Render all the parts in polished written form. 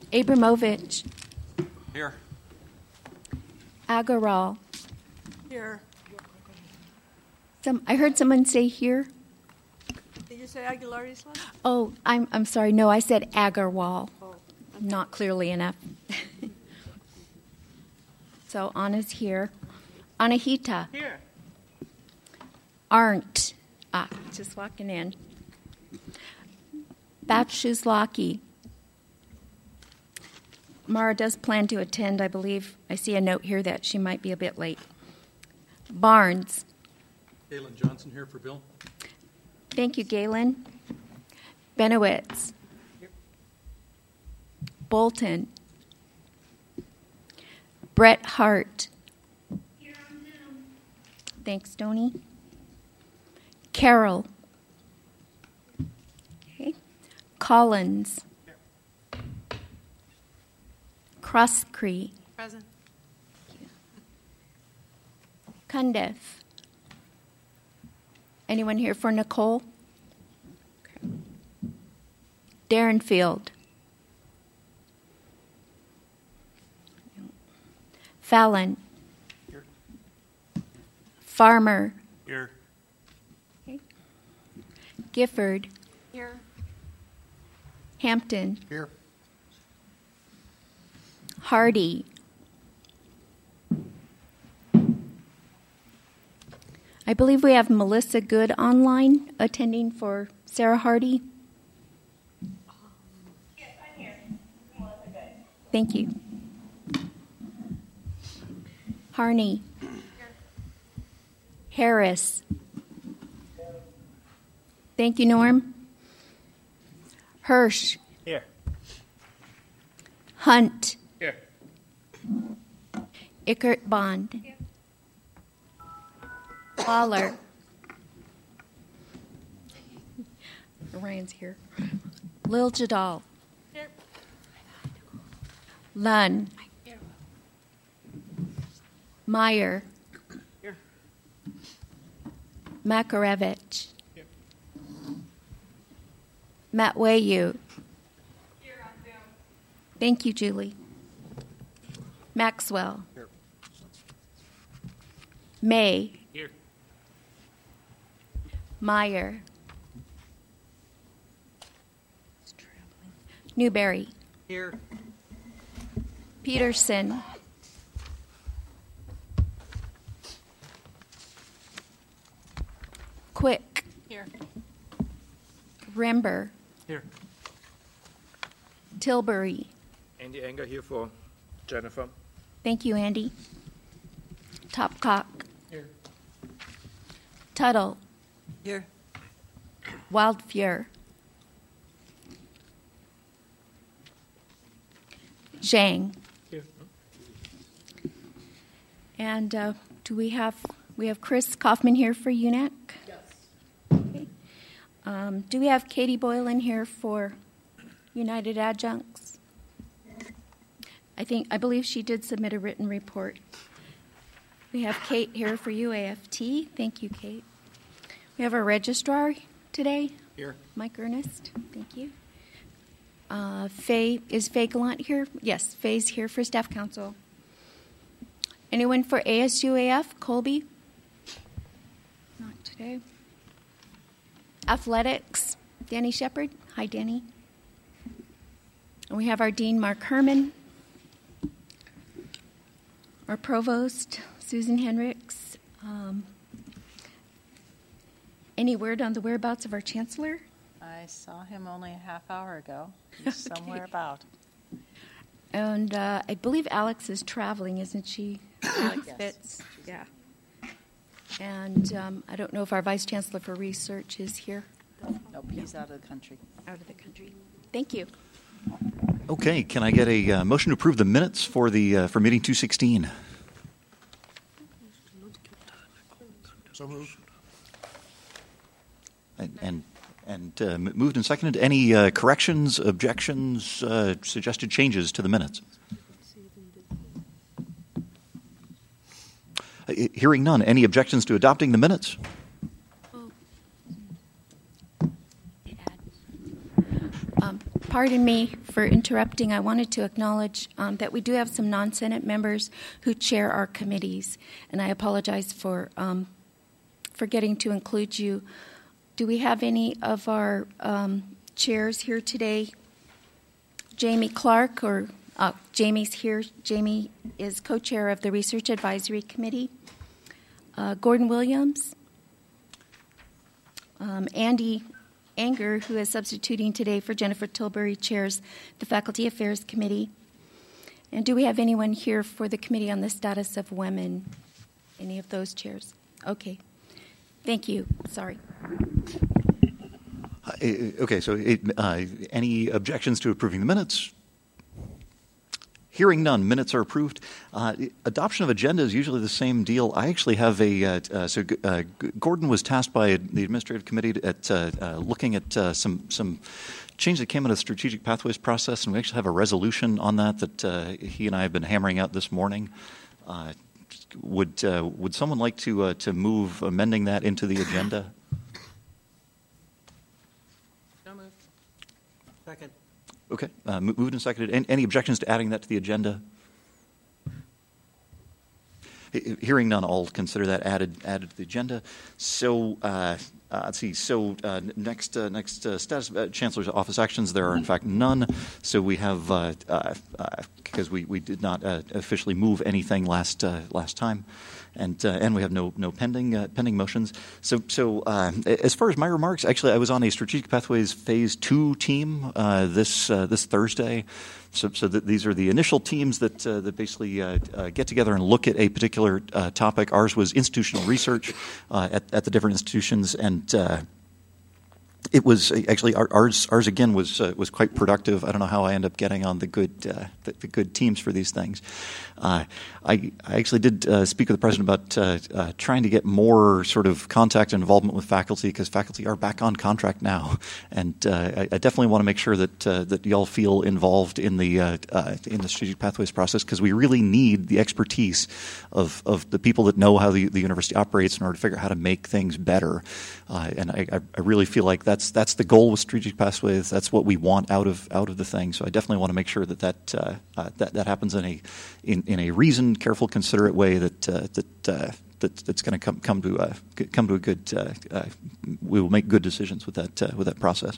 Abramovich. Here. Agaral. Here. I heard someone say here. Did you say Aguilar Isla? Oh, I'm sorry. No, I said Agarwal. Oh, okay. Not clearly enough. So Anna's here. Anahita. Here. Arndt. Just walking in. Batshuzlaki. Mara does plan to attend, I believe. I see a note here that she might be a bit late. Barnes. Galen Johnson here for Bill. Thank you, Galen. Benowitz. Bolton. Brett Hart. Thanks, Tony. Carol. Okay. Collins. Crosscree. Present. Cundiff. Anyone here for Nicole? Okay. Darrenfield. Fallon. Here. Farmer. Here. Okay. Gifford. Here. Hampton. Here. Hardy. I believe we have Melissa Good online attending for Sarah Hardy. Yes, I'm here. Melissa Good. Thank you. Harney. Harris. Thank you, Norm. Hirsch. Here. Hunt. Here. Ickert Bond. Waller. Ryan's here. Lil Jadal. Here. Lunn. Here. Meyer. Here. Makarevich. Here. Matwayu. Here on Zoom. Thank you, Julie. Maxwell. Here. May. Here. Meyer. Newberry. Here. Peterson. Quick. Here. Rember. Here. Tilbury. Andy Anger here for Jennifer. Thank you, Andy. Topcock. Here. Tuttle. Here. Wildfure. Zhang. Here. And do we have Chris Kaufman here for UNAC? Yes. Okay. Do we have Katie Boylan here for United Adjuncts? I believe she did submit a written report. We have Kate here for UAFT. Thank you, Kate. We have our registrar today, Here. Mike Ernest. Thank you. Is Faye Gallant here? Yes, Faye's here for Staff Council. Anyone for ASUAF? Colby? Not today. Athletics? Danny Shepard? Hi, Danny. And we have our Dean, Mark Herman. Our Provost, Susan Henricks. Any word on the whereabouts of our Chancellor? I saw him only a half hour ago. He's somewhere about. And I believe Alex is traveling, isn't she? Alex Yes. Fitz. Yeah. And I don't know if our Vice Chancellor for Research is here. Nope, he's out of the country. Out of the country. Thank you. Okay, can I get a motion to approve the minutes for for meeting 216? So moved. And moved and seconded. Any corrections, objections, suggested changes to the minutes? Hearing none. Any objections to adopting the minutes? pardon me for interrupting. I wanted to acknowledge that we do have some non-Senate members who chair our committees, and I apologize for forgetting to include you. Do we have any of our chairs here today? Jamie Clark, or Jamie's here. Jamie is co-chair of the Research Advisory Committee. Gordon Williams. Andy Anger, who is substituting today for Jennifer Tilbury, chairs the Faculty Affairs Committee. And do we have anyone here for the Committee on the Status of Women? Any of those chairs? Okay. Thank you. Sorry. Okay, so any objections to approving the minutes? Hearing none, minutes are approved. Adoption of agenda is usually the same deal. I actually have Gordon was tasked by the administrative committee at looking at some change that came out of the strategic pathways process, and we actually have a resolution on that he and I have been hammering out this morning. Would someone like to move amending that into the agenda? So moved. Second. Okay, moved and seconded. Any objections to adding that to the agenda? Hearing none, I'll consider that added to the agenda. So let's see. So next status of Chancellor's office actions. There are in fact none. So we have because we did not officially move anything last time, and we have no pending motions. So as far as my remarks, actually I was on a Strategic Pathways Phase 2 team this Thursday. So these are the initial teams that basically get together and look at a particular topic. Ours was institutional research at the different institutions, and it was actually ours again was quite productive. I don't know how I end up getting on the good teams for these things. I actually did speak with the president about trying to get more sort of contact and involvement with faculty, because faculty are back on contract now, and I definitely want to make sure that y'all feel involved in the strategic pathways process, because we really need the expertise of the people that know how the university operates in order to figure out how to make things better. And I really feel like that's the goal with strategic pathways. That's what we want out of the thing. So I definitely want to make sure that happens in a reasoned, careful, considerate way that's going to come to a good. We will make good decisions with that process.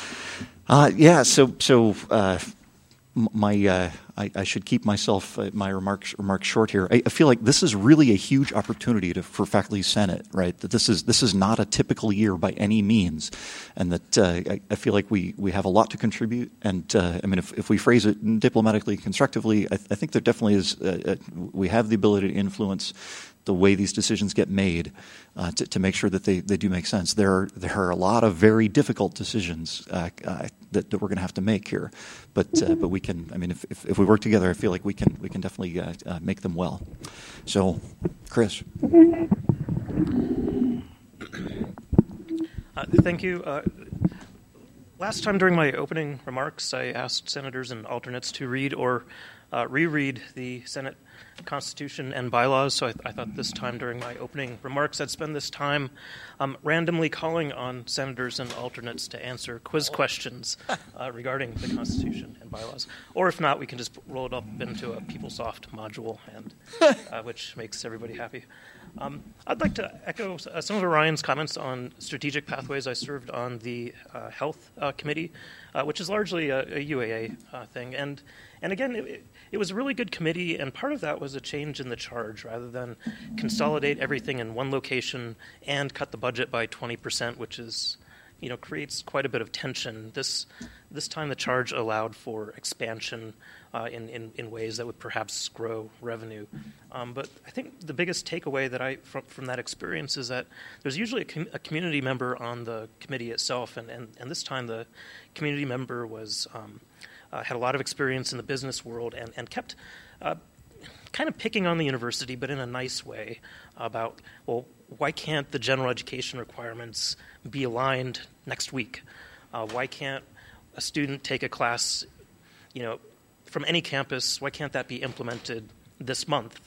I should keep my remarks short here. I feel like this is really a huge opportunity for Faculty Senate, right? That this is not a typical year by any means, and that I feel like we have a lot to contribute. And I mean, if we phrase it diplomatically, constructively, I think there definitely is. We have the ability to influence the way these decisions get made to make sure that they do make sense. There are a lot of very difficult decisions that we're going to have to make here, but we can. I mean, if we work together, I feel like we can definitely make them well. So, Chris. Thank you. Last time during my opening remarks, I asked senators and alternates to read or reread the Senate Constitution and bylaws, so I thought this time during my opening remarks I'd spend this time randomly calling on senators and alternates to answer quiz questions regarding the Constitution and bylaws. Or if not, we can just roll it up into a PeopleSoft module, and which makes everybody happy. I'd like to echo some of Orion's comments on strategic pathways. I served on the Health Committee, which is largely a UAA thing. And again, it was a really good committee, and part of that was a change in the charge. Rather than consolidate everything in one location and cut the budget by 20%, which is, creates quite a bit of tension. This time the charge allowed for expansion in ways that would perhaps grow revenue. But I think the biggest takeaway that from that experience is that there's usually a community member on the committee itself, and this time the community member was had a lot of experience in the business world and kept kind of picking on the university, but in a nice way, about, well, why can't the general education requirements be aligned next week? Why can't a student take a class, from any campus? Why can't that be implemented this month?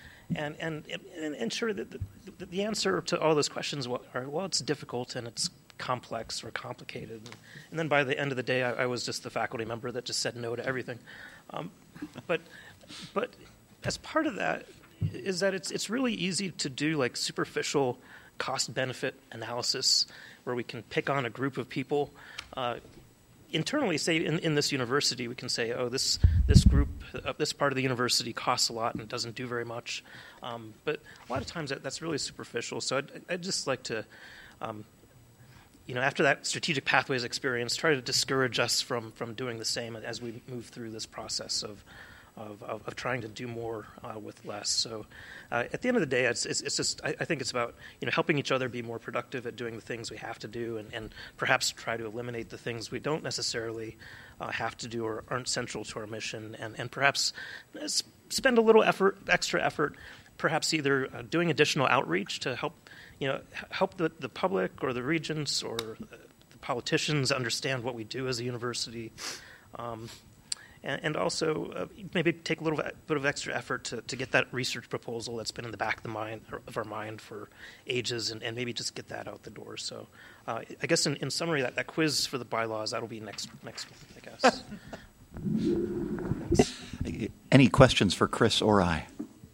And sure, the answer to all those questions are, well, it's difficult and it's complex or complicated. And then by the end of the day, I was just the faculty member that just said no to everything. But as part of that is that it's really easy to do like superficial cost-benefit analysis where we can pick on a group of people. Internally, say in this university, we can say, oh, this group, this part of the university costs a lot and doesn't do very much. But a lot of times that's really superficial. So I'd just like to, after that strategic pathways experience, try to discourage us from doing the same as we move through this process of trying to do more with less. So at the end of the day, it's just I think it's about helping each other be more productive at doing the things we have to do, and perhaps try to eliminate the things we don't necessarily have to do or aren't central to our mission, and perhaps spend a little extra effort, perhaps either doing additional outreach to help the public or the regents or the politicians understand what we do as a university. And also maybe take a little bit of extra effort to get that research proposal that's been in the back of our mind for ages, and maybe just get that out the door. So I guess in summary, that quiz for the bylaws, that'll be next month, I guess. Any questions for Chris or I?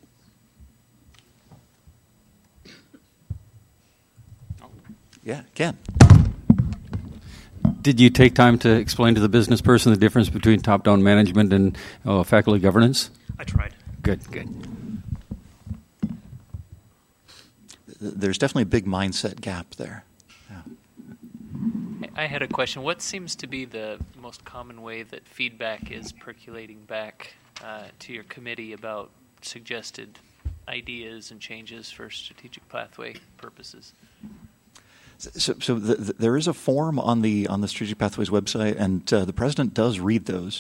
Yeah, Ken. Did you take time to explain to the business person the difference between top-down management and faculty governance? I tried. Good. There's definitely a big mindset gap there. Yeah. I had a question. What seems to be the most common way that feedback is percolating back to your committee about suggested ideas and changes for strategic pathway purposes? So there is a form on the Strategic Pathways website, and the president does read those.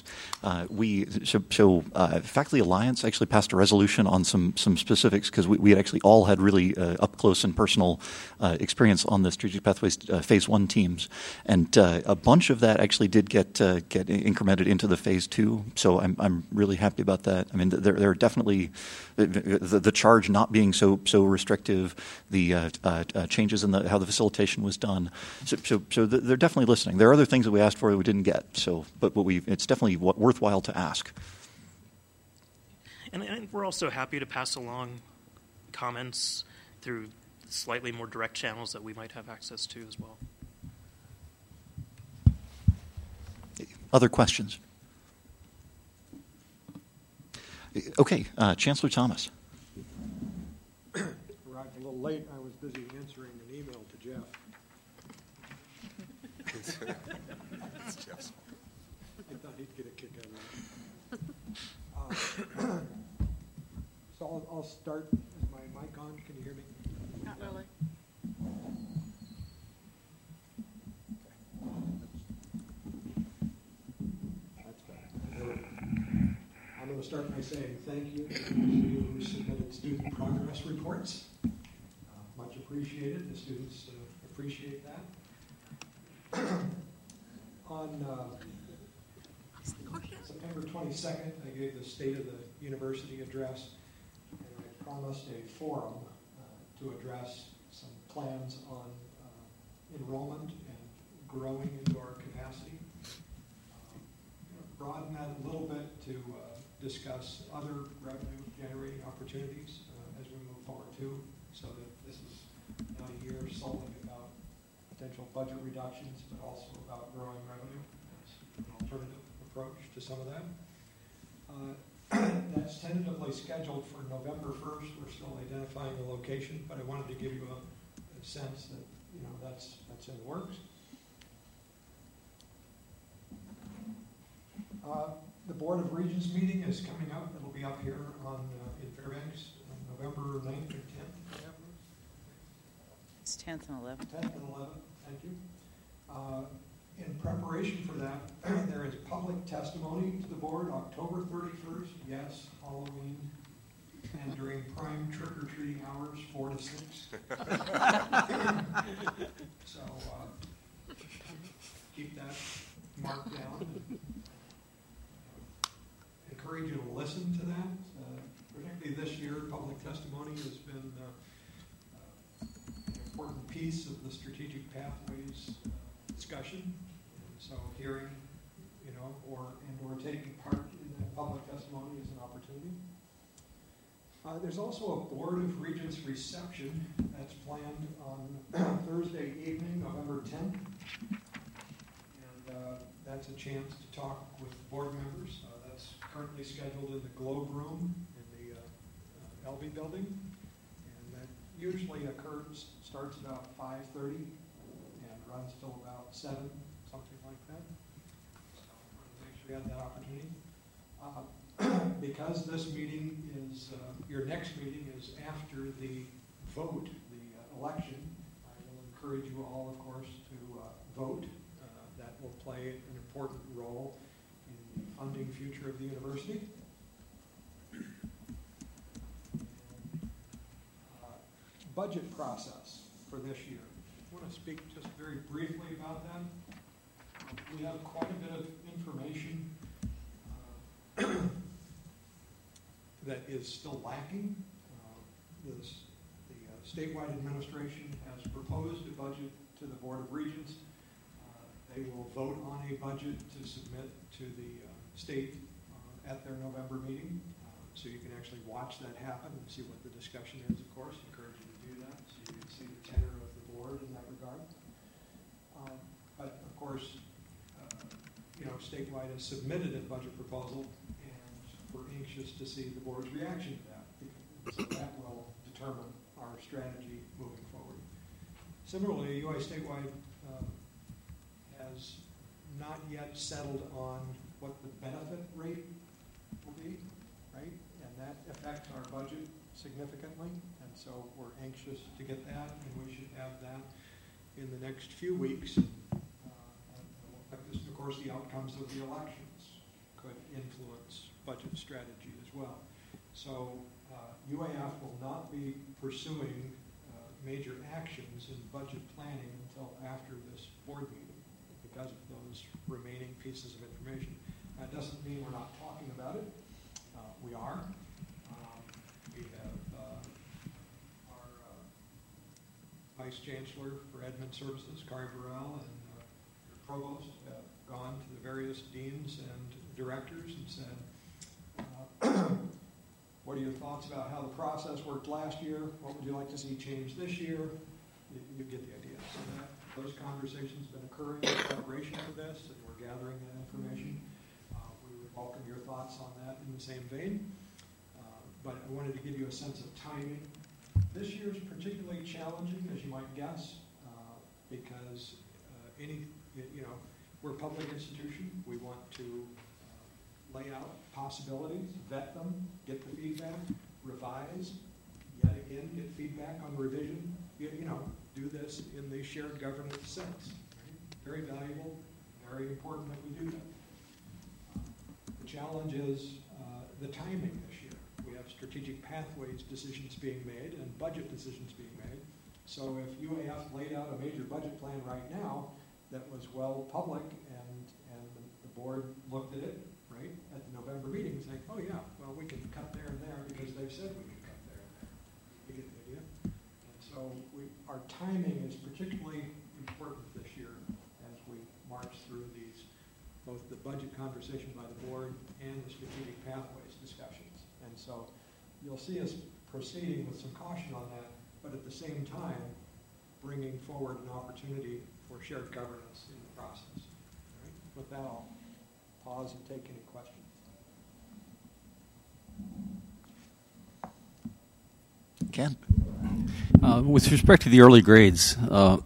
Faculty Alliance actually passed a resolution on some specifics because we had actually all had really up close and personal experience on the Strategic Pathways Phase 1 teams, and a bunch of that actually did get incremented into the Phase 2. So I'm really happy about that. I mean, there are definitely the charge not being so restrictive, the changes in how the facilitation was done. So they're definitely listening. There are other things that we asked for that we didn't get. So, but it's definitely worthwhile to ask. And we're also happy to pass along comments through slightly more direct channels that we might have access to as well. Other questions? Okay, Chancellor Thomas. Arrived a little late. I was busy answering an email to Jeff. I thought he'd get a kick out of that. So I'll start. Is my mic on? Can you hear me? Not really. That's better. I'm going to start by saying thank you to those of you who submitted student progress reports. Much appreciated. The students appreciate that. On September 22nd, I gave the State of the University address, and I promised a forum to address some plans on enrollment and growing into our capacity. Broaden that a little bit to discuss other revenue-generating opportunities as we move forward too, so that this is not a year solely about potential budget reductions, but also about growing revenue. That's an alternative approach to some of that. That's tentatively scheduled for November 1st. We're still identifying the location, but I wanted to give you a sense that that's in the works. The Board of Regents meeting is coming up. It'll be up here in Fairbanks on November 9th or 10th. It's 10th and 11th. 10th and 11th, thank you. In preparation for that, there is public testimony to the board October 31st, yes, Halloween, and during prime trick-or-treating hours, 4 to 6. So keep that marked down. Encourage you to listen to that. Particularly this year, public testimony has been important piece of the strategic pathways discussion. And so hearing, or taking part in that public testimony is an opportunity. There's also a Board of Regents reception that's planned on Thursday evening, November 10th. And that's a chance to talk with board members. That's currently scheduled in the Globe Room in the LB building. And that usually starts about 5:30 and runs till about 7, something like that. So I want to make sure you have that opportunity. Because this meeting is, your next meeting is after the vote, the election, I will encourage you all, of course, to vote. That will play an important role in the funding future of the university. Budget process for this year. I want to speak just very briefly about that. We have quite a bit of information that is still lacking. The statewide administration has proposed a budget to the Board of Regents. They will vote on a budget to submit to the state at their November meeting. So you can actually watch that happen and see what the discussion is, of course. I encourage you to do that so you can see the tenor of the board in that regard. But of course, statewide has submitted a budget proposal, and we're anxious to see the board's reaction to that, because so that will determine our strategy moving forward. Similarly, UI statewide has not yet settled on what the benefit rate will be, right? And that affects our budget significantly, and so we're anxious to get that, and we should have that in the next few weeks. Of course, the outcomes of the elections could influence budget strategy as well. So UAF will not be pursuing major actions in budget planning until after this board meeting because of those remaining pieces of information. That doesn't mean we're not talking about it. We are. We have our Vice Chancellor for Admin Services, Kari Burrell, and Provost have gone to the various deans and directors and said, what are your thoughts about how the process worked last year? What would you like to see change this year? You get the idea. So those conversations have been occurring in preparation for this, and we're gathering that information. We would welcome your thoughts on that in the same vein. But I wanted to give you a sense of timing. This year is particularly challenging, as you might guess, because we're a public institution. We want to lay out possibilities, vet them, get the feedback, revise, yet again get feedback on revision. Do this in the shared governance sense. Right? Very valuable, very important that we do that. The challenge is the timing this year. We have strategic pathways decisions being made and budget decisions being made. So if UAF laid out a major budget plan right now that was well public and the board looked at it, right, at the November meeting saying, oh yeah, well we can cut there and there because they've said we can cut there and there. You get the idea? And so our timing is particularly important this year as we march through both the budget conversation by the board and the strategic pathways discussions. And so you'll see us proceeding with some caution on that, but at the same time bringing forward an opportunity for shared governance in the process. All right? With that, I'll pause and take any questions. Ken? With respect to the early grades,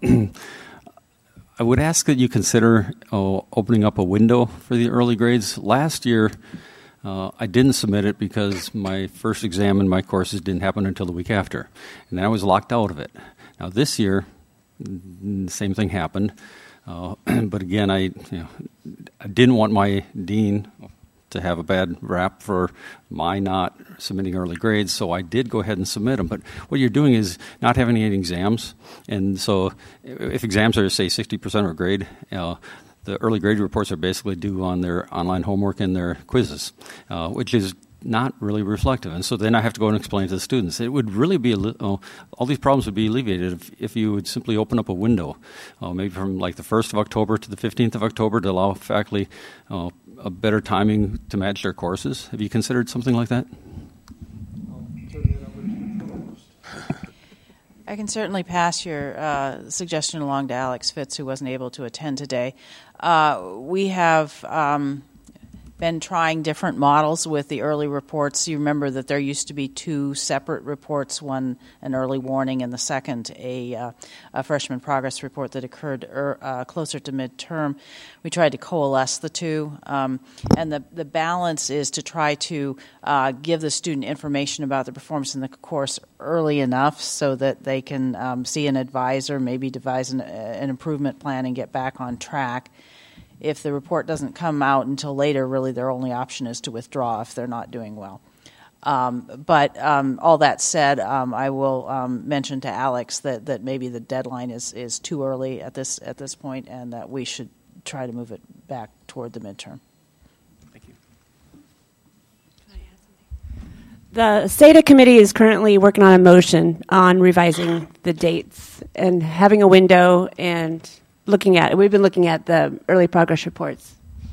I would ask that you consider opening up a window for the early grades. Last year, I didn't submit it because my first exam in my courses didn't happen until the week after, and then I was locked out of it. Now this year, the same thing happened, but again, I didn't want my dean to have a bad rap for my not submitting early grades, so I did go ahead and submit them. But what you're doing is not having any exams, and so if exams are, say, 60% of a grade, the early grade reports are basically due on their online homework and their quizzes, which is not really reflective. And so then I have to go and explain to the students. It would really be, all these problems would be alleviated if you would simply open up a window, maybe from like the 1st of October to the 15th of October to allow faculty a better timing to match their courses. Have you considered something like that? I can certainly pass your suggestion along to Alex Fitz, who wasn't able to attend today. We have been trying different models with the early reports. You remember that there used to be 2 separate reports, one an early warning and the second a freshman progress report that occurred closer to midterm. We tried to coalesce the two, and the balance is to try to give the student information about the performance in the course early enough so that they can see an advisor, maybe devise an improvement plan and get back on track. If the report doesn't come out until later, really their only option is to withdraw if they're not doing well. But all that said, I will mention to Alex that maybe the deadline is too early at this point, and that we should try to move it back toward the midterm. Thank you. The SATA committee is currently working on a motion on revising the dates and having a window and we've been looking at the early progress reports.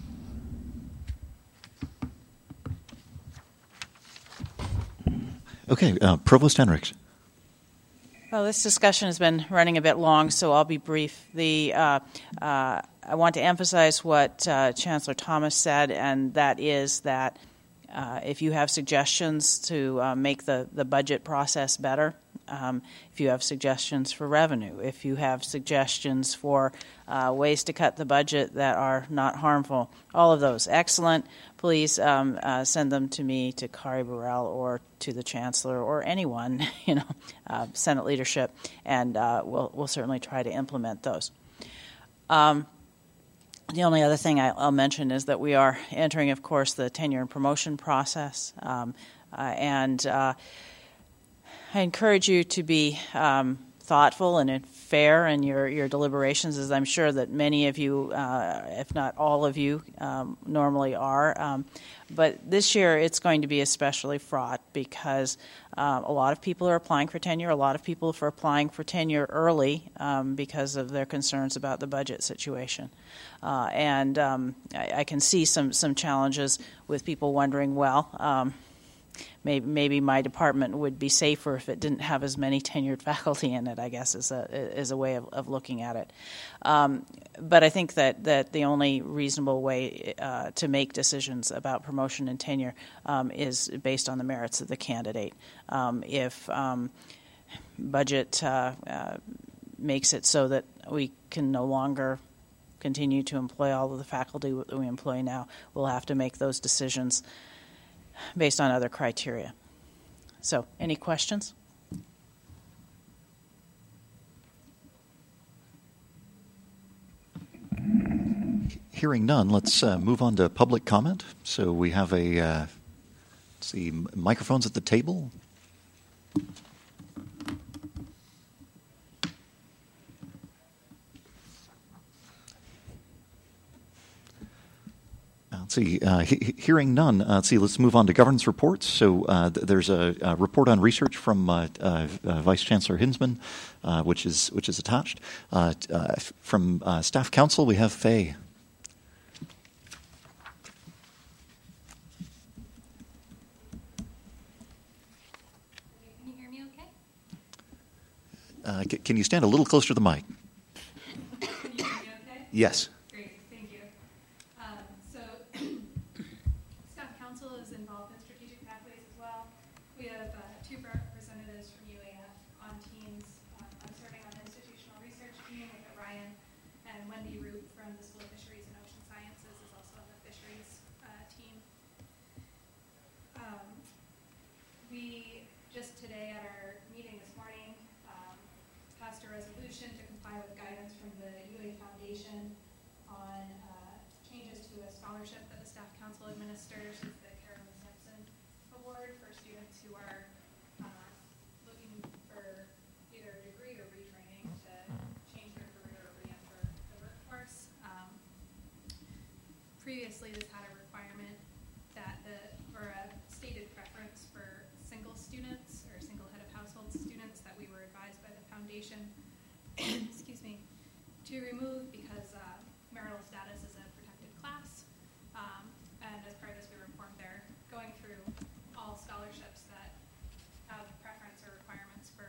Okay, Provost Henricks. Well, this discussion has been running a bit long, so I'll be brief. I want to emphasize what Chancellor Thomas said, and that is that if you have suggestions to make the budget process better, if you have suggestions for revenue, if you have suggestions for ways to cut the budget that are not harmful, all of those, excellent. Please send them to me, to Kari Burrell, or to the Chancellor, or anyone, Senate leadership, and we'll certainly try to implement those. The only other thing I'll mention is that we are entering, of course, the tenure and promotion process, and I encourage you to be thoughtful and fair in your deliberations, as I'm sure that many of you, if not all of you, normally are. But this year it's going to be especially fraught because a lot of people are applying for tenure. A lot of people are applying for tenure early because of their concerns about the budget situation. And I can see some challenges with people wondering, well, maybe my department would be safer if it didn't have as many tenured faculty in it, I guess, is a way of looking at it. But I think that the only reasonable way to make decisions about promotion and tenure is based on the merits of the candidate. If budget makes it so that we can no longer continue to employ all of the faculty that we employ now, we'll have to make those decisions based on other criteria. So, any questions? Hearing none, let's move on to public comment. So we have microphones at the table. Let's see. Hearing none. Let's move on to governance reports. So there's a report on research from Vice Chancellor Hinsman, which is attached. From Staff Council, we have Faye. Can you hear me okay? Can you stand a little closer to the mic? Can you hear me okay? Yes. Great, thank you. So Staff Council is involved in strategic pathways as well. We have 2 representatives from UAF on teams. I'm serving on the institutional research team with Ryan, and Wendy Root from the School of Fisheries and Ocean Sciences is also on the fisheries team. We just today at our meeting this morning passed a resolution to comply with guidance from the UA Foundation on changes to a scholarship that the Staff Council administers. It's the Carolyn Sampson Award for students who are looking for either a degree or retraining to change their career or re-enter the workforce. Previously, this had a requirement that or a stated evaluation, excuse me, to remove because marital status is a protected class. And as part of this, we were informed they're going through all scholarships that have preference or requirements for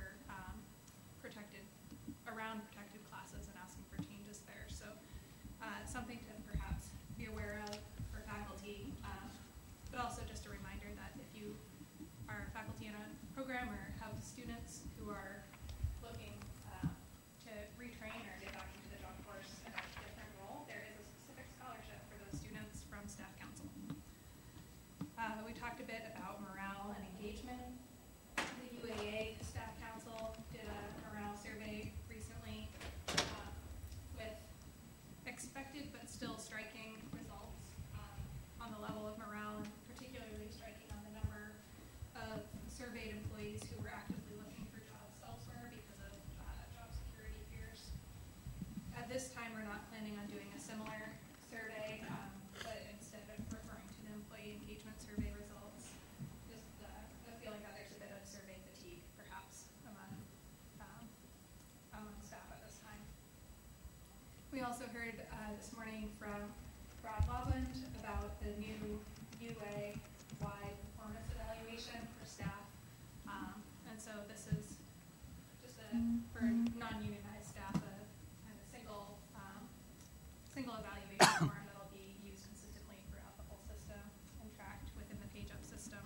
protected classes and asking for changes there. So something to perhaps be aware of for faculty, but also just a reminder that if you are faculty in a program or have students who are looking to retrain or get back into the job force in a different role, there is a specific scholarship for those students from Staff Council. We talked a bit about morale and engagement. The UAA Staff Council did a morale survey recently with expected but still striking results on the level of morale, and particularly striking on the number of surveyed employees who were actively looking for jobs elsewhere because of job security fears. At this time, we're not planning on doing a similar survey, but instead of referring to the employee engagement survey results, just feeling that there's a bit of survey fatigue, perhaps, among staff at this time. We also heard this morning from Brad Lobland about the new UA-wide performance evaluation for staff. And so this is just for non-unionized staff, a kind of single evaluation form that will be used consistently throughout the whole system and tracked within the PageUp system.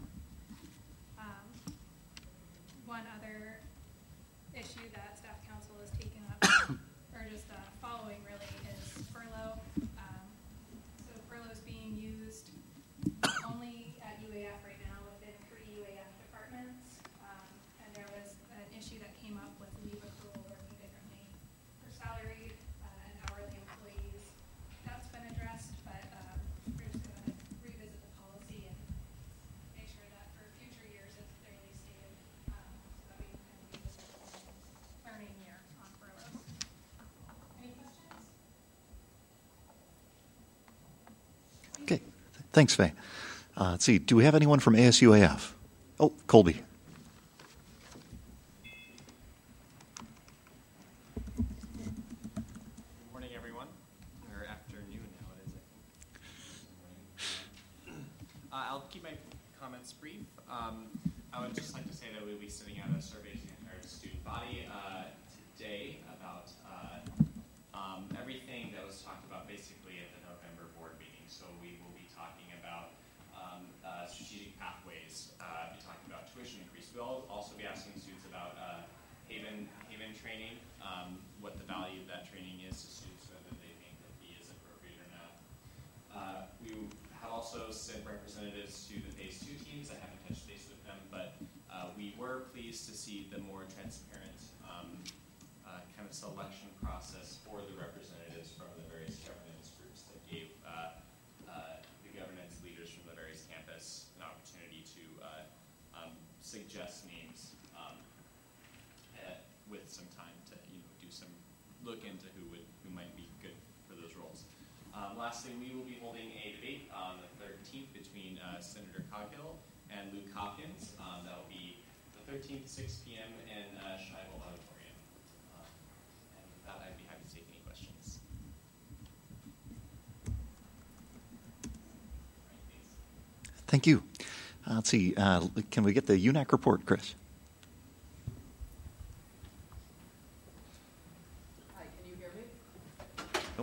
One other issue that Staff Council is taking up, or just following really, is furlough. So furlough is being used only at UAF right now within 3 UAF departments, and there was an issue that came up with leave accrual working differently for salaried and hourly employees. That's been addressed, but we're just going to revisit the policy and make sure that for future years it's clearly stated so that we can kind of use this learning year on furloughs. Any questions? Okay. Thanks, Faye. Let's see. Do we have anyone from ASUAF? Oh, Colby. Good morning, everyone. Or afternoon now it is, I think. I'll keep my comments brief. I would just like to say that we'll be sending out a survey to our student body today about everything that was talked about basically at the November board meeting. So we will be talking about strategic pathways, be talking about tuition increase. We'll also be asking students about Haven training, what the value of that training is to students, whether they think the fee is appropriate or not. We have also sent representatives to the Phase 2 teams. I haven't touched base with them, but we were pleased to see the more transparent kind of selection process for the representatives from the various governance groups that gave the governance leaders from the various campus an opportunity to suggest names with some time to do some look into who might be good for those roles. Lastly, we will be holding a debate on the 13th between Senator Coghill and Luke Hopkins. That will be the 13th, 6 p.m. in Scheibel Auditorium. And with that, I'd be happy to take any questions. Thank you. Let's see. Can we get the UNAC report, Chris? Hi, can you hear me? Nope.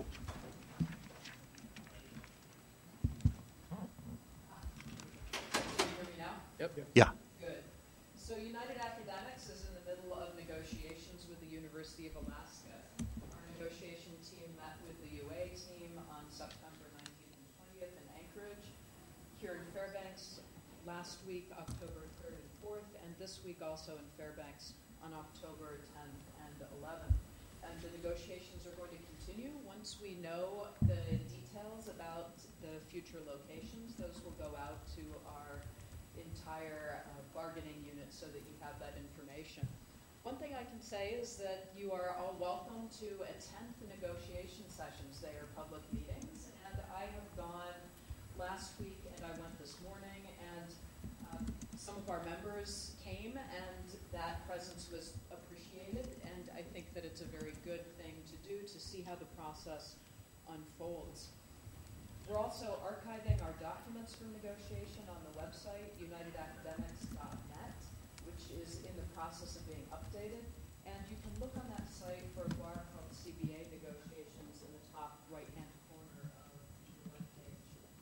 Can you hear me now? Yep. Yeah. Good. So United Academics is in the middle of negotiations with the University of Alaska. Our negotiation team met with the UA team on September 19th and 20th in Anchorage. Here in Fairbanks last week, October 3rd and 4th, and this week also in Fairbanks on October 10th and 11th. And the negotiations are going to continue. Once we know the details about the future locations, those will go out to our entire bargaining unit so that you have that information. One thing I can say is that you are all welcome to attend the negotiation sessions. They are public meetings, and I have gone last week and I went this morning, and some of our members came, and that presence was appreciated, and I think that it's a very good thing to do to see how the process unfolds. We're also archiving our documents from negotiation on the website, unitedacademics.net, which is in the process of being updated. And you can look on that site for a bar called CBA negotiations in the top right-hand corner of the webpage.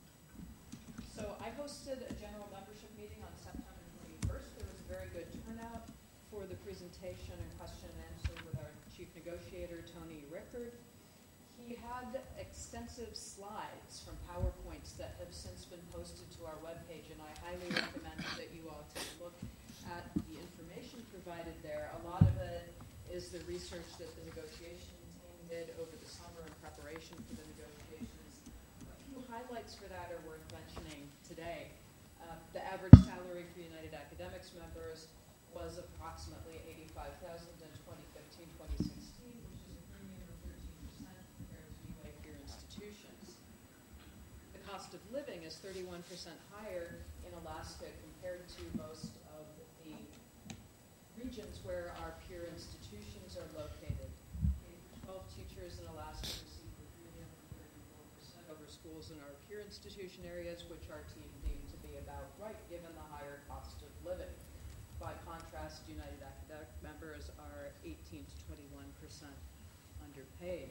So I hosted a general membership meeting on September 21st. There was a very good turnout for the presentation and question and answer with our chief negotiator, Tony Rickard. He had extensive slides from PowerPoints that have since been posted to our webpage, and I highly recommend that you all take a look at the information provided there. A lot of it is the research that the negotiation team did over the summer in preparation for the negotiations. A few highlights for that are worth mentioning today. The average salary for United Academics members was approximately $85,000 in 2015-2016, which is a premium of 13% compared to UA peer institutions. The cost of living is 31% higher in Alaska compared to most of the regions where our peer institutions are located. 12 teachers in Alaska receive a premium of 34% over schools in our peer institution areas, which our team deemed to be about right given the higher cost of living. By contrast, United Academic members are 18 to 21% underpaid.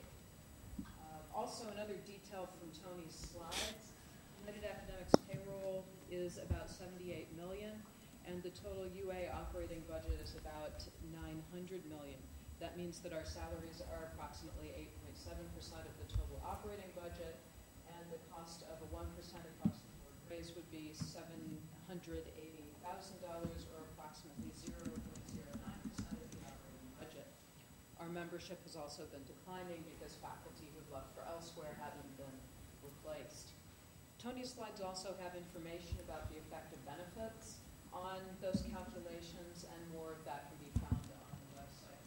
Also, another detail from Tony's slides, United Academics payroll is about $78 million, and the total UA operating budget is about $900 million. That means that our salaries are approximately 8.7% of the total operating budget, and the cost of a 1% across the board raise would be $780,000, or approximately 0.09% of the operating budget. Our membership has also been declining because faculty who've left for elsewhere haven't been replaced. Tony's slides also have information about the effect of benefits on those calculations, and more of that can be found on the website.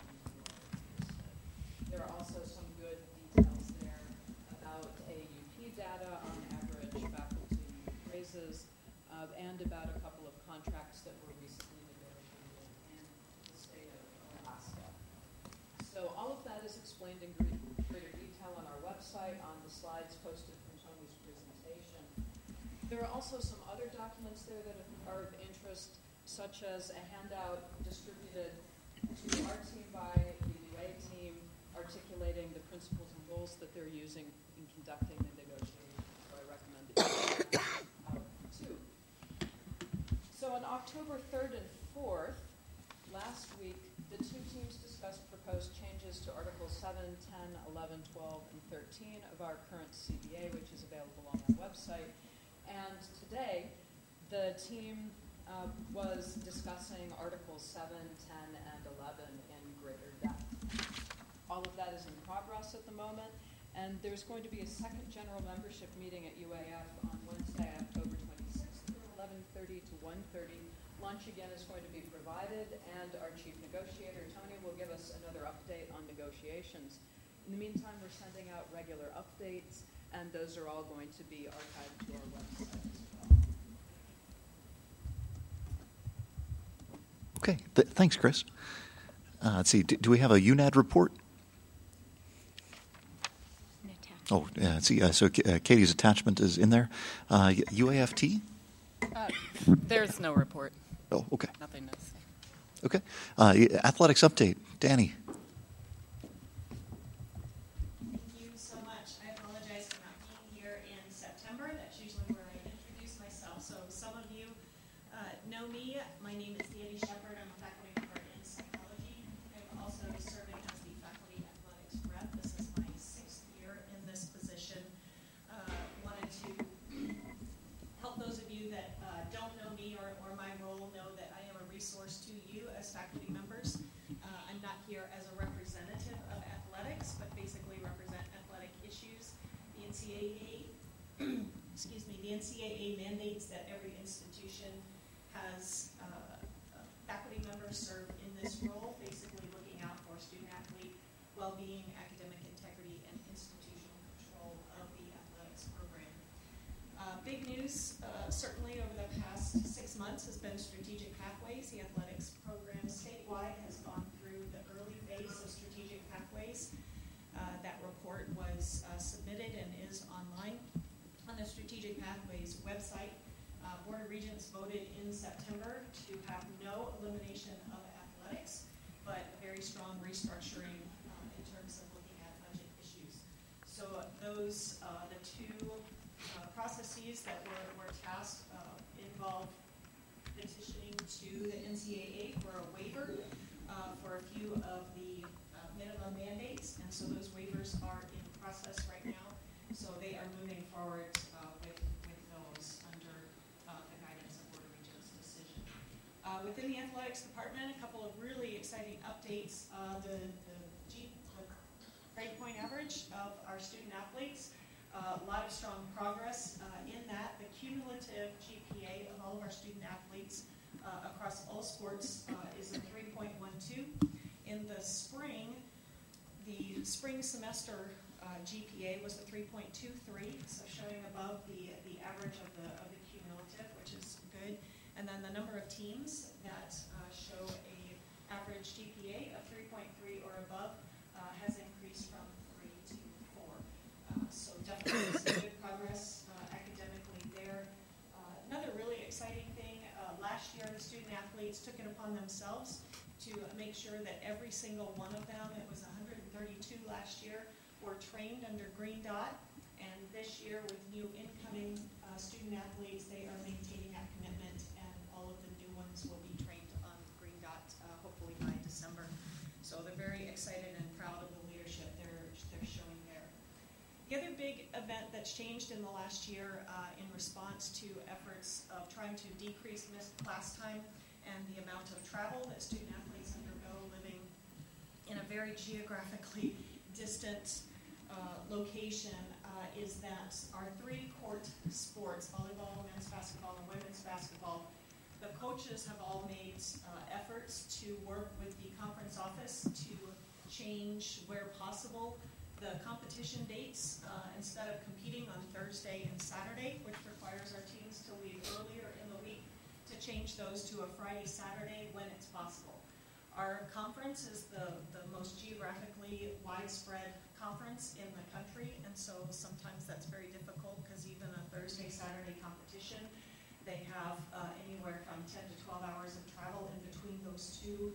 There are also some good details there about AUP data on average faculty raises, and about a couple of contracts that were recently negotiated in the state of Alaska. So all of that is explained in greater detail on our website, on the slides posted from Tony's presentation. There are also some other documents there that are of interest, such as a handout distributed to our team by the UA team, articulating the principles and goals that they're using in conducting the negotiations. So I recommend it too. So on October 3rd and 4th, last week, the two teams discussed proposed changes to Articles 7, 10, 11, 12, and 13 of our current CBA, which is available on our website. And today, the team was discussing Articles 7, 10, and 11 in greater depth. All of that is in progress at the moment, and there's going to be a second general membership meeting at UAF on Wednesday, October 26th from 11:30 to 1:30. Lunch again is going to be provided, and our chief negotiator, Tony, will give us another update on negotiations. In the meantime, we're sending out regular updates, and those are all going to be archived to our website as well. Okay, thanks, Chris. Let's see, do we have a UNAD report? Oh, yeah, let's see, so Katie's attachment is in there. UAFT? There's no report. Oh, okay. Nothing to say. Okay. Athletics update. Danny. Thank you so much. I apologize for not being here in September. That's usually where I introduce myself. So some of you know me. My name is Danny Shepard. I'm a faculty member in psychology. I'm also serving as the faculty athletics rep. This is my 6th year in this position. Wanted to help those of you that don't know me or my role know that I am a resource to you as faculty members. I'm not here as a representative of athletics, but basically represent athletic issues. The NCAA, the NCAA mandates that every institution has faculty members serve in this role, basically looking out for student-athlete well-being, academic integrity, and institutional control of the athletics program. Big news, certainly over the past 6 months, has been Strategic Pathways. The athletics program statewide has gone through the early phase was submitted and is online on the Strategic Pathways website. Board of Regents voted in September to have no elimination of athletics, but a very strong restructuring in terms of looking at budget issues. So those, the two processes that were tasked involve petitioning to the NCAA for a waiver for a few of the minimum mandates, and so those waivers are in process right now. So they are moving forward with those under the guidance of Board of Regents' decision. Within the athletics department, a couple of really exciting updates. The grade point average of our student athletes, a lot of strong progress in that. The cumulative GPA of all of our student athletes across all sports is a 3.12. In the spring semester GPA was a 3.23, so showing above the average of the cumulative, which is good. And then the number of teams that show a average GPA of 3.3 or above has increased from 3 to 4. So definitely some good progress academically there. Another really exciting thing, last year the student athletes took it upon themselves to make sure that every single one of them, it was 132 last year, were trained under Green Dot. And this year with new incoming student athletes, they are maintaining that commitment, and all of the new ones will be trained on Green Dot hopefully by December. So they're very excited and proud of the leadership they're showing there. The other big event that's changed in the last year in response to efforts of trying to decrease missed class time and the amount of travel that student athletes undergo living in a very geographically distant location is that our 3-court sports, volleyball, men's basketball, and women's basketball, the coaches have all made efforts to work with the conference office to change where possible the competition dates. Instead of competing on Thursday and Saturday, which requires our teams to leave earlier in the week, to change those to a Friday, Saturday when it's possible. Our conference is the most geographically widespread conference in the country, and so sometimes that's very difficult because even a Thursday, Saturday competition, they have anywhere from 10 to 12 hours of travel in between those two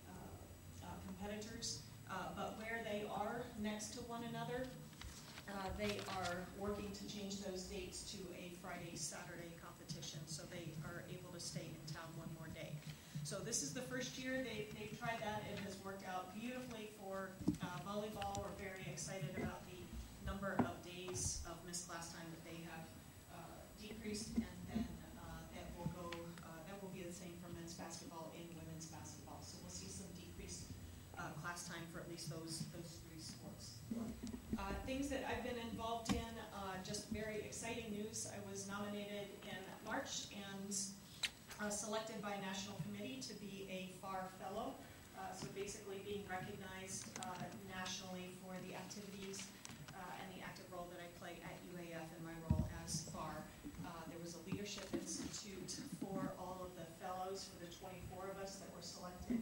competitors. But where they are next to one another, they are working to change those dates to a Friday, Saturday competition, so they are able to stay in town one more day. So this is the first year they've tried that. It has worked out beautifully for volleyball. We're very excited about the number of days of missed class time that they have decreased, and then that will be the same for men's basketball and women's basketball. So we'll see some decreased class time for at least those 3 sports. Things that I've been involved in, just very exciting news. I was nominated in March and selected by a national committee to be a FAR fellow, so basically being recognized nationally for the activities and the active role that I play at UAF in my role as FAR. There was a leadership institute for all of the fellows, for the 24 of us that were selected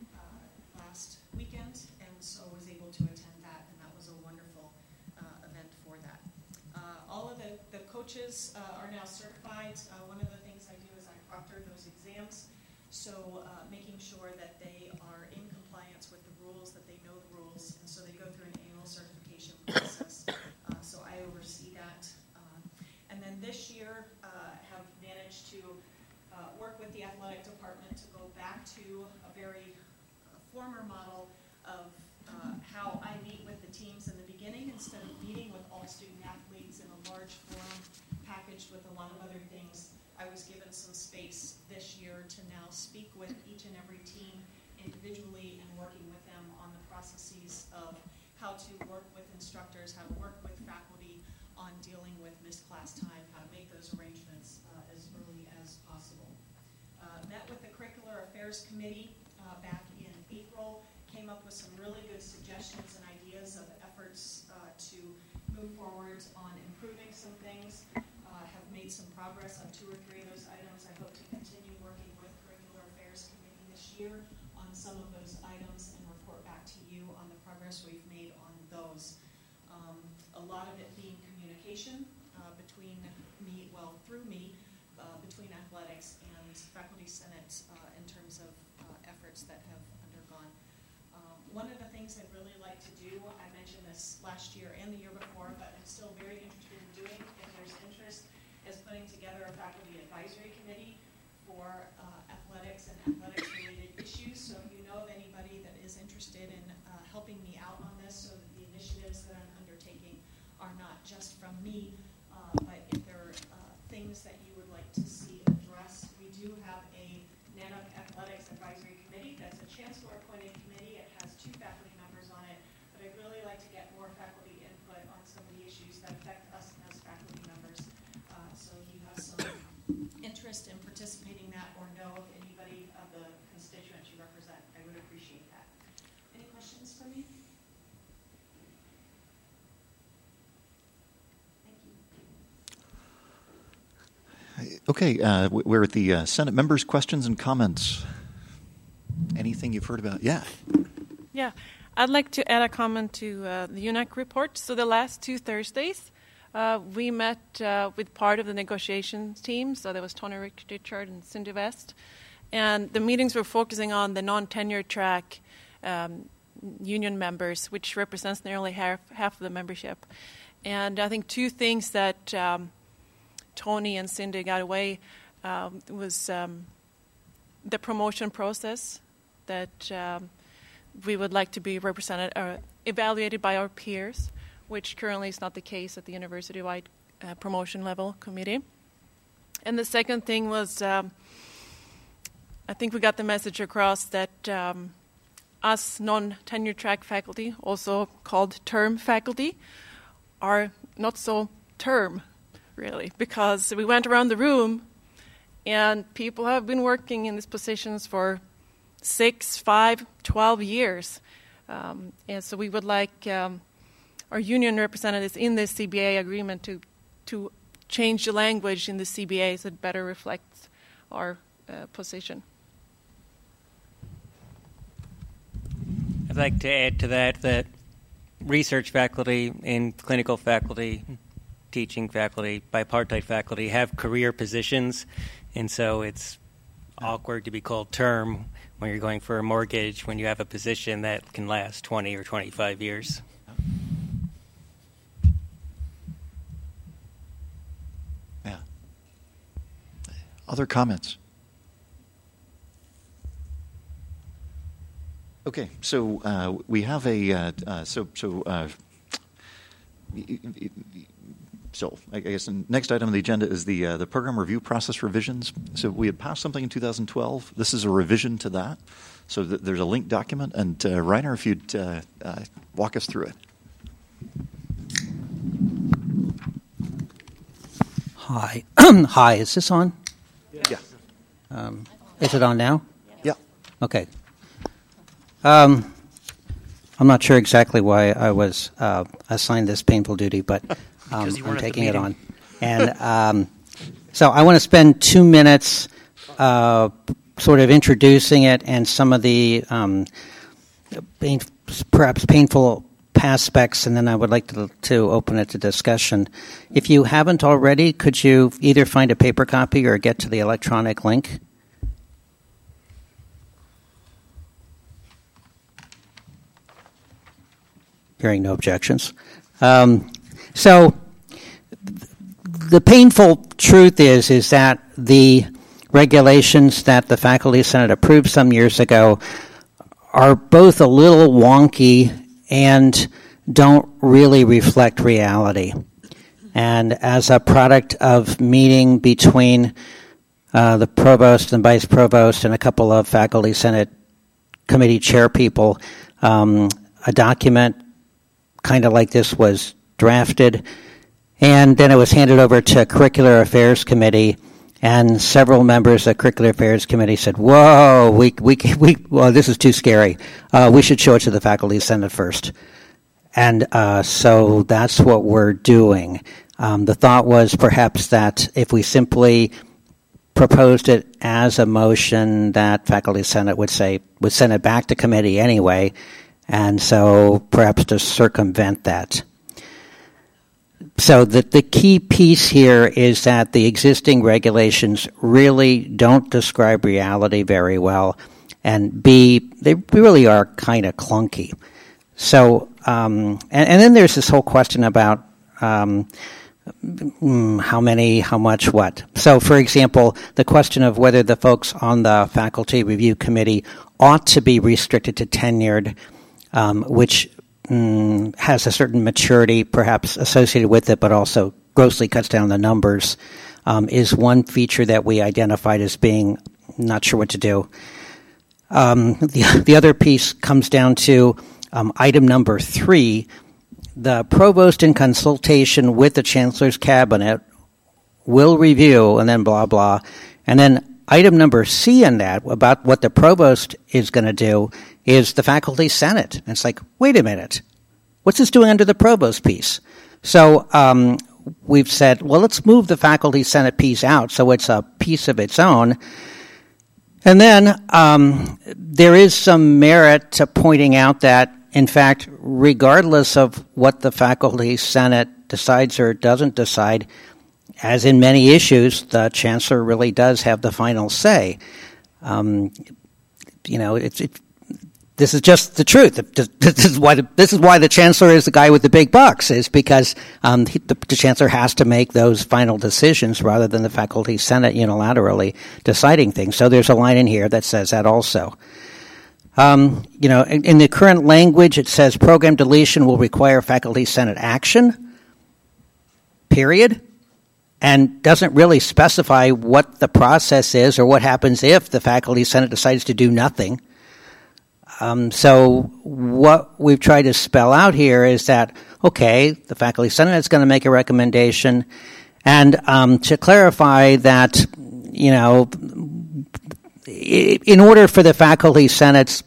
last weekend, and so was able to attend that, and that was a wonderful event for that. All of the coaches are now certified. One of the things I do is I proctor those exams, so making sure that they are in compliance with the rules, that they know the rules, and so they go through an annual certification process. So I oversee that. And then this year have managed to work with the athletic department to go back to a very former model of how I meet with the teams in the beginning instead of meeting with all student athletes in a large forum packaged with a lot of other things. I was given some space this year to now speak with each and every team individually and working with them on the processes of how to work with instructors, how to work with faculty on dealing with missed class time, how to make those arrangements as early as possible. Met with the Curricular Affairs Committee back in April, came up with some really good suggestions and ideas of efforts to move forward on improving some things. Have made some progress on 2 or 3 of those items. I hope to continue working with Curricular Affairs Committee this year on some of those items and report back to you on the progress we've made on those. Athletics and Faculty Senate in terms of efforts that have undergone. One of the things I'd really like to do, I mentioned this last year and the year before, but I'm still very interested in doing, if there's interest, is putting together a faculty advisory committee for athletics and athletics-related issues. So if you know of anybody that is interested in helping me out on this, so that the initiatives that I'm undertaking are not just from me, but if there are things that you would like to see addressed, we do have a NANUC Athletics Advisory Committee. That's a chancellor-appointed committee. It has 2 faculty members on it, but I'd really like to get more faculty input on some of the issues that affect us as faculty members. So if you have some interest in participating in that or know of anybody of the constituents you represent, I would appreciate that. Any questions for me? Okay, we're at the Senate members' questions and comments. Anything you've heard about? Yeah. Yeah, I'd like to add a comment to the UNAC report. So the last 2 Thursdays, we met with part of the negotiations team. So there was Tony Richard and Cindy West. And the meetings were focusing on the non-tenure track union members, which represents nearly half of the membership. And I think 2 things that Tony and Cindy got away was the promotion process that we would like to be represented or evaluated by our peers, which currently is not the case at the university-wide promotion level committee. And the second thing was I think we got the message across that us non-tenure track faculty, also called term faculty, are not so term, really, because we went around the room and people have been working in these positions for 6, 5, 12 years. And so we would like our union representatives in this CBA agreement to change the language in the CBA so it better reflects our position. I'd like to add to that research faculty and clinical faculty, teaching faculty, bipartite faculty have career positions, and so it's awkward to be called term when you're going for a mortgage when you have a position that can last 20 or 25 years. Yeah. Other comments? Okay, so we have a So I guess the next item on the agenda is the program review process revisions. So we had passed something in 2012. This is a revision to that. So there's a linked document. And Reiner, if you'd walk us through it. Hi. Hi, is this on? Yeah. Is it on now? Yeah. Okay. I'm not sure exactly why I was assigned this painful duty, but I'm taking it on. And so I want to spend 2 minutes sort of introducing it and some of the perhaps painful aspects, and then I would like to open it to discussion. If you haven't already, could you either find a paper copy or get to the electronic link? Hearing no objections. So the painful truth is that the regulations that the Faculty Senate approved some years ago are both a little wonky and don't really reflect reality. And as a product of meeting between the provost and vice provost and a couple of Faculty Senate committee chair people, a document kind of like this was drafted, and then it was handed over to Curricular Affairs Committee, and several members of Curricular Affairs Committee said, "Whoa, well, this is too scary. We should show it to the Faculty Senate first." And so that's what we're doing. The thought was perhaps that if we simply proposed it as a motion, that Faculty Senate would send it back to committee anyway, and so perhaps to circumvent that. So the key piece here is that the existing regulations really don't describe reality very well, and B, they really are kind of clunky. So, and then there's this whole question about how many, how much, what. So, for example, the question of whether the folks on the faculty review committee ought to be restricted to tenured, which has a certain maturity perhaps associated with it, but also grossly cuts down the numbers, is one feature that we identified as being not sure what to do. The other piece comes down to item number 3. The provost, in consultation with the chancellor's cabinet, will review, and then blah, blah. And then item number C in that, about what the provost is going to do, is the faculty senate. And it's like, wait a minute, what's this doing under the provost piece? So we've said, well, let's move the faculty senate piece out so it's a piece of its own. And then there is some merit to pointing out that, in fact, regardless of what the faculty senate decides or doesn't decide, as in many issues, the chancellor really does have the final say. This is just the truth. This is why the chancellor is the guy with the big bucks, is because the chancellor has to make those final decisions rather than the faculty senate unilaterally deciding things. So there's a line in here that says that also. In the current language, it says program deletion will require faculty senate action, period, and doesn't really specify what the process is or what happens if the faculty senate decides to do nothing. So what we've tried to spell out here is that, okay, the faculty senate is going to make a recommendation, and to clarify that, in order for the faculty senate's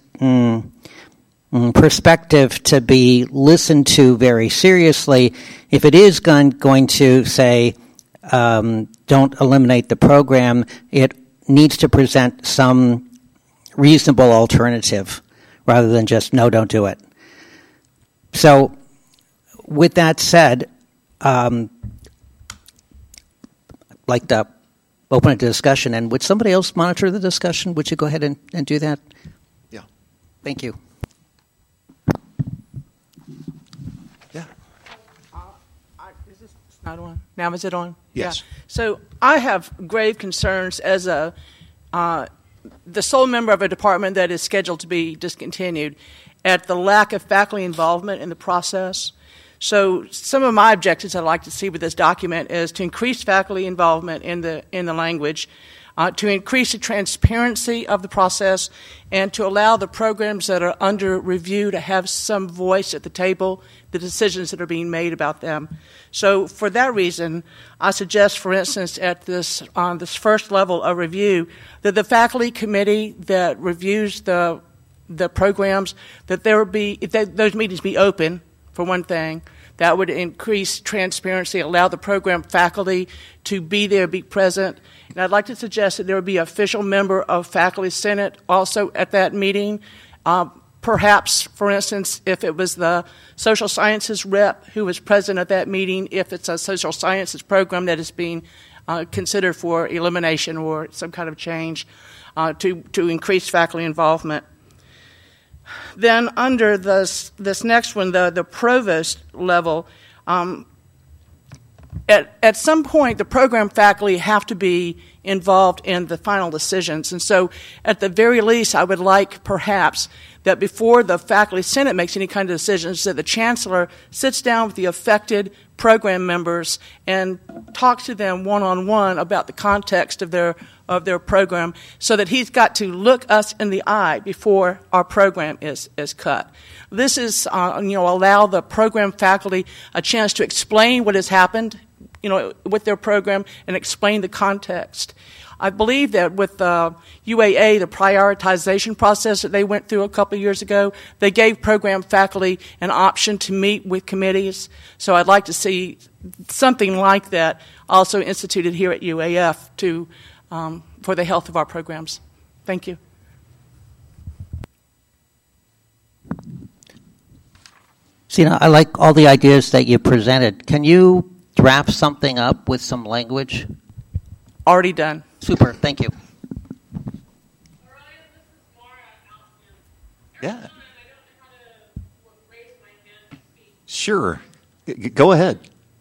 perspective to be listened to very seriously, if it is going to say don't eliminate the program, it needs to present some reasonable alternative rather than just, no, don't do it. So with that said, I'd like to open it to discussion. And would somebody else monitor the discussion? Would you go ahead and do that? Yeah. Thank you. Yeah. Is this not on? Now is it on? Yes. Yeah. So I have grave concerns as the sole member of a department that is scheduled to be discontinued at the lack of faculty involvement in the process. So some of my objectives I'd like to see with this document is to increase faculty involvement in the language, to increase the transparency of the process, and to allow the programs that are under review to have some voice at the table, the decisions that are being made about them. So for that reason, I suggest, for instance, at this first level of review, that the faculty committee that reviews the programs, that those meetings be open, for one thing. That would increase transparency, allow the program faculty to be there, be present. And I'd like to suggest that there would be an official member of faculty senate also at that meeting. Perhaps, for instance, if it was the social sciences rep who was present at that meeting, if it's a social sciences program that is being considered for elimination or some kind of change, to increase faculty involvement. Then under this next one, the provost level, at some point the program faculty have to be involved in the final decisions. And so at the very least, I would like perhaps that before the faculty senate makes any kind of decisions, that the chancellor sits down with the affected program members and talks to them one-on-one about the context of their program, so that he's got to look us in the eye before our program is cut. This is, allow the program faculty a chance to explain what has happened, with their program and explain the context. I believe that with UAA, the prioritization process that they went through a couple of years ago, they gave program faculty an option to meet with committees. So I'd like to see something like that also instituted here at UAF for the health of our programs. Thank you. Sina, I like all the ideas that you presented. Can you draft something up with some language? Already done. Super. Thank you. Yeah. Sure. Go ahead.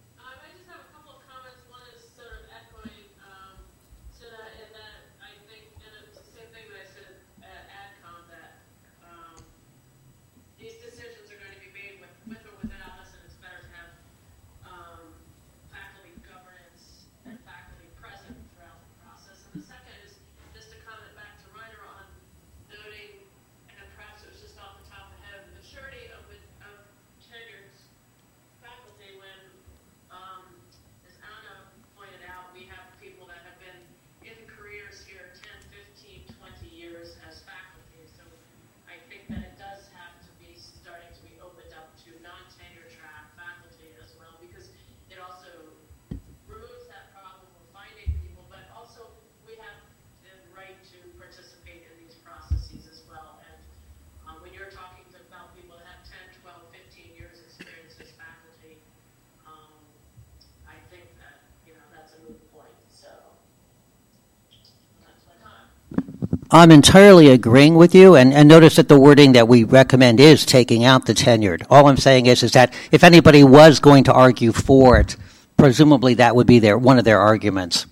I'm entirely agreeing with you, and notice that the wording that we recommend is taking out the tenured. All I'm saying is that if anybody was going to argue for it, presumably that would be one of their arguments.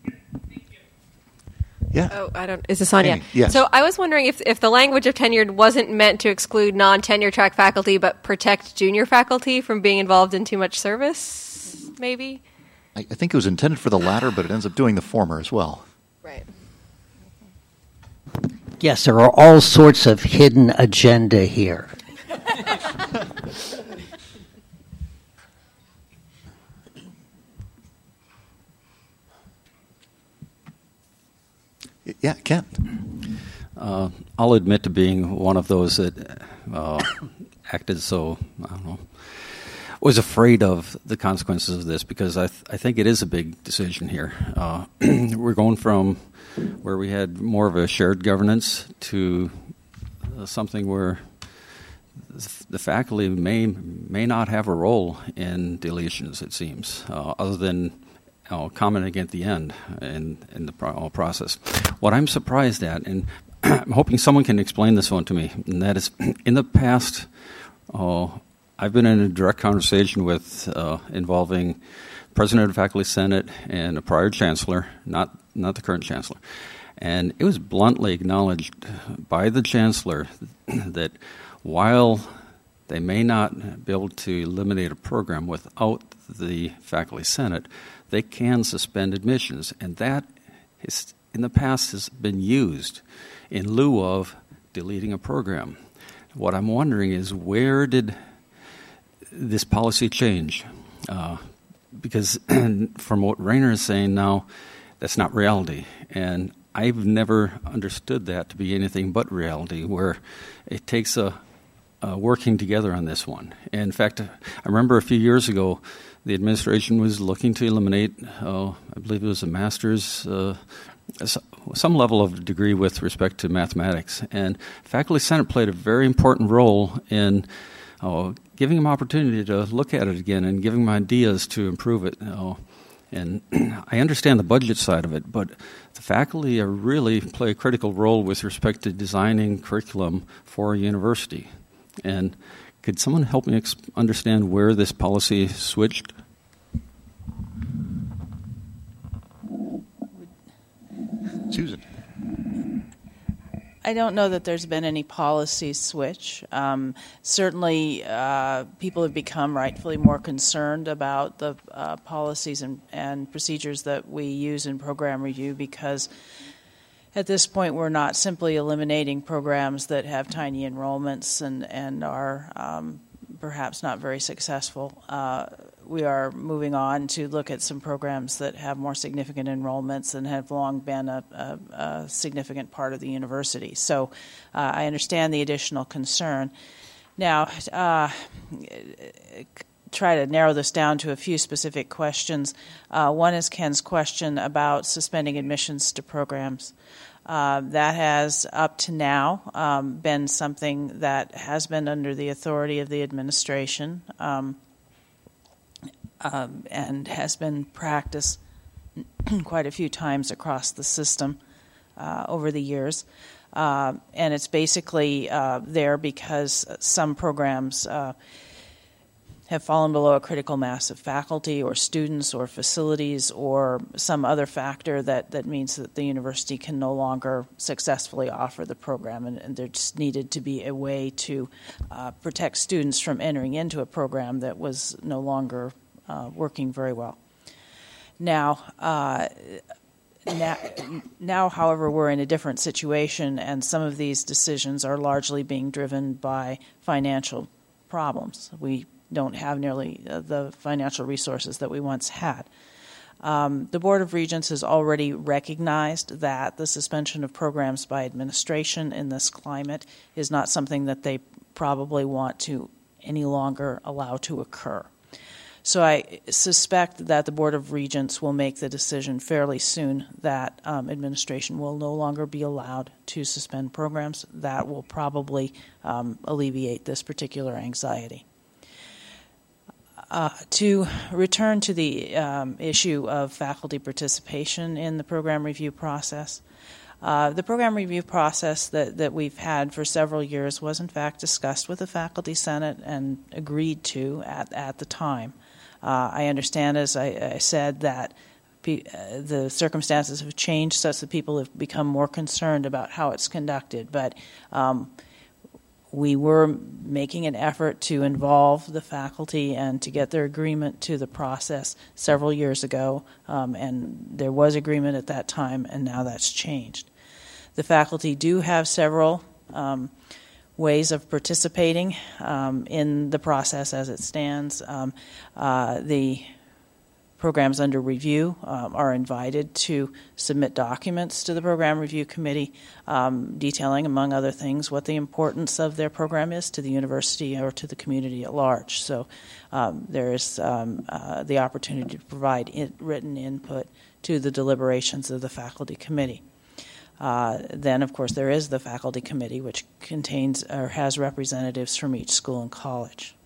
Yeah. Oh, is this Sonia? Yes. So I was wondering if the language of tenured wasn't meant to exclude non-tenure track faculty, but protect junior faculty from being involved in too much service, maybe? I think it was intended for the latter, but it ends up doing the former as well. Right. Yes, there are all sorts of hidden agenda here. Yeah, Kent. I'll admit to being one of those that acted so, I don't know, was afraid of the consequences of this because I think it is a big decision here. We're going from where we had more of a shared governance to something where the faculty may not have a role in deletions, it seems, other than commenting at the end in the process. What I'm surprised at, and I'm hoping someone can explain this one to me, and that is, in the past, I've been in a direct conversation with involving President of the Faculty Senate and a prior chancellor, not the current chancellor. And it was bluntly acknowledged by the chancellor that while they may not be able to eliminate a program without the Faculty Senate, they can suspend admissions. And that is, in the past has been used in lieu of deleting a program. What I'm wondering is, where did this policy change? Because from what Rainer is saying now, that's not reality. And I've never understood that to be anything but reality, where it takes a working together on this one. And in fact, I remember a few years ago, the administration was looking to eliminate, I believe it was a master's, some level of degree with respect to mathematics. And Faculty Senate played a very important role in giving them opportunity to look at it again and giving them ideas to improve it. And I understand the budget side of it, but the faculty really play a critical role with respect to designing curriculum for a university. And could someone help me understand where this policy switched? Susan. I don't know that there's been any policy switch. Certainly, people have become rightfully more concerned about the policies and procedures that we use in program review, because at this point we're not simply eliminating programs that have tiny enrollments and are perhaps not very successful. We are moving on to look at some programs that have more significant enrollments and have long been a significant part of the university. So I understand the additional concern. Now, try to narrow this down to a few specific questions. One is Ken's question about suspending admissions to programs. That has, up to now, been something that has been under the authority of the administration and has been practiced quite a few times across the system over the years. And it's basically there because some programs have fallen below a critical mass of faculty or students or facilities or some other factor that means that the university can no longer successfully offer the program, and there just needed to be a way to protect students from entering into a program that was no longer working very well. Now, however, we're in a different situation, and some of these decisions are largely being driven by financial problems. We don't have nearly the financial resources that we once had. The Board of Regents has already recognized that the suspension of programs by administration in this climate is not something that they probably want to any longer allow to occur. So I suspect that the Board of Regents will make the decision fairly soon that administration will no longer be allowed to suspend programs. That will probably alleviate this particular anxiety. To return to the issue of faculty participation in the program review process, the program review process that we've had for several years was in fact discussed with the Faculty Senate and agreed to at the time. I understand, as I said, that the circumstances have changed such that people have become more concerned about how it's conducted, but we were making an effort to involve the faculty and to get their agreement to the process several years ago, and there was agreement at that time, and now that's changed. The faculty do have several ways of participating in the process as it stands. The programs under review are invited to submit documents to the Program Review Committee detailing, among other things, what the importance of their program is to the university or to the community at large. So there is the opportunity to provide written input to the deliberations of the faculty committee. Then, of course, there is the faculty committee, which contains or has representatives from each school and college.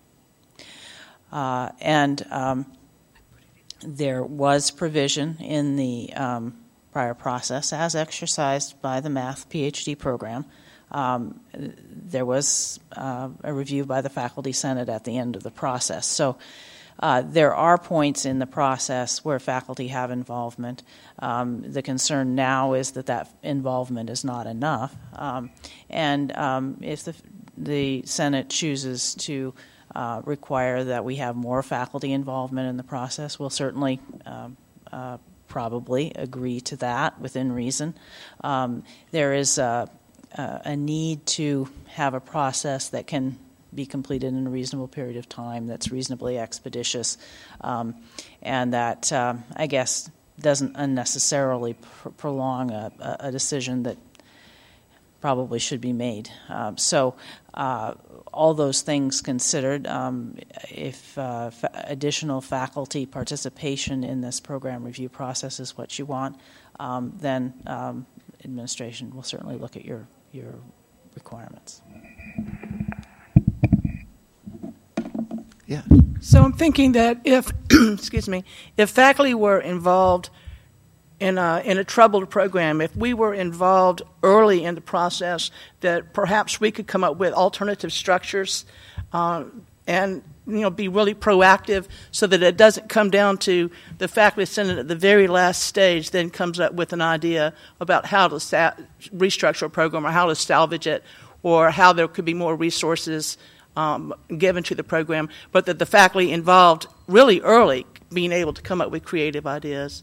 There was provision in the prior process, as exercised by the math PhD program. There was a review by the Faculty Senate at the end of the process. So there are points in the process where faculty have involvement. The concern now is that involvement is not enough. If the Senate chooses to require that we have more faculty involvement in the process, we'll certainly probably agree to that within reason. There is a need to have a process that can be completed in a reasonable period of time, that's reasonably expeditious, and that, I guess, doesn't unnecessarily prolong a decision that probably should be made. So all those things considered, if additional faculty participation in this program review process is what you want, then administration will certainly look at your requirements. Yeah. So I'm thinking that if, if faculty were involved in a troubled program, if we were involved early in the process, that perhaps we could come up with alternative structures and be really proactive so that it doesn't come down to the Faculty Senate at the very last stage then comes up with an idea about how to restructure a program or how to salvage it or how there could be more resources given to the program, but that the faculty involved really early being able to come up with creative ideas.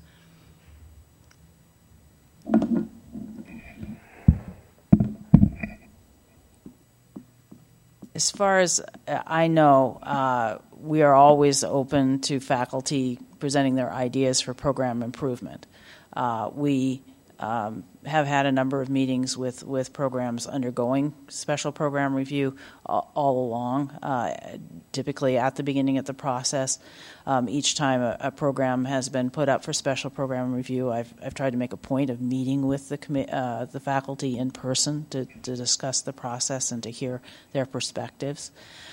As far as I know, we are always open to faculty presenting their ideas for program improvement. We have had a number of meetings with programs undergoing special program review all along, typically at the beginning of the process. Each time a program has been put up for special program review, I've tried to make a point of meeting with the faculty in person to discuss the process and to hear their perspectives.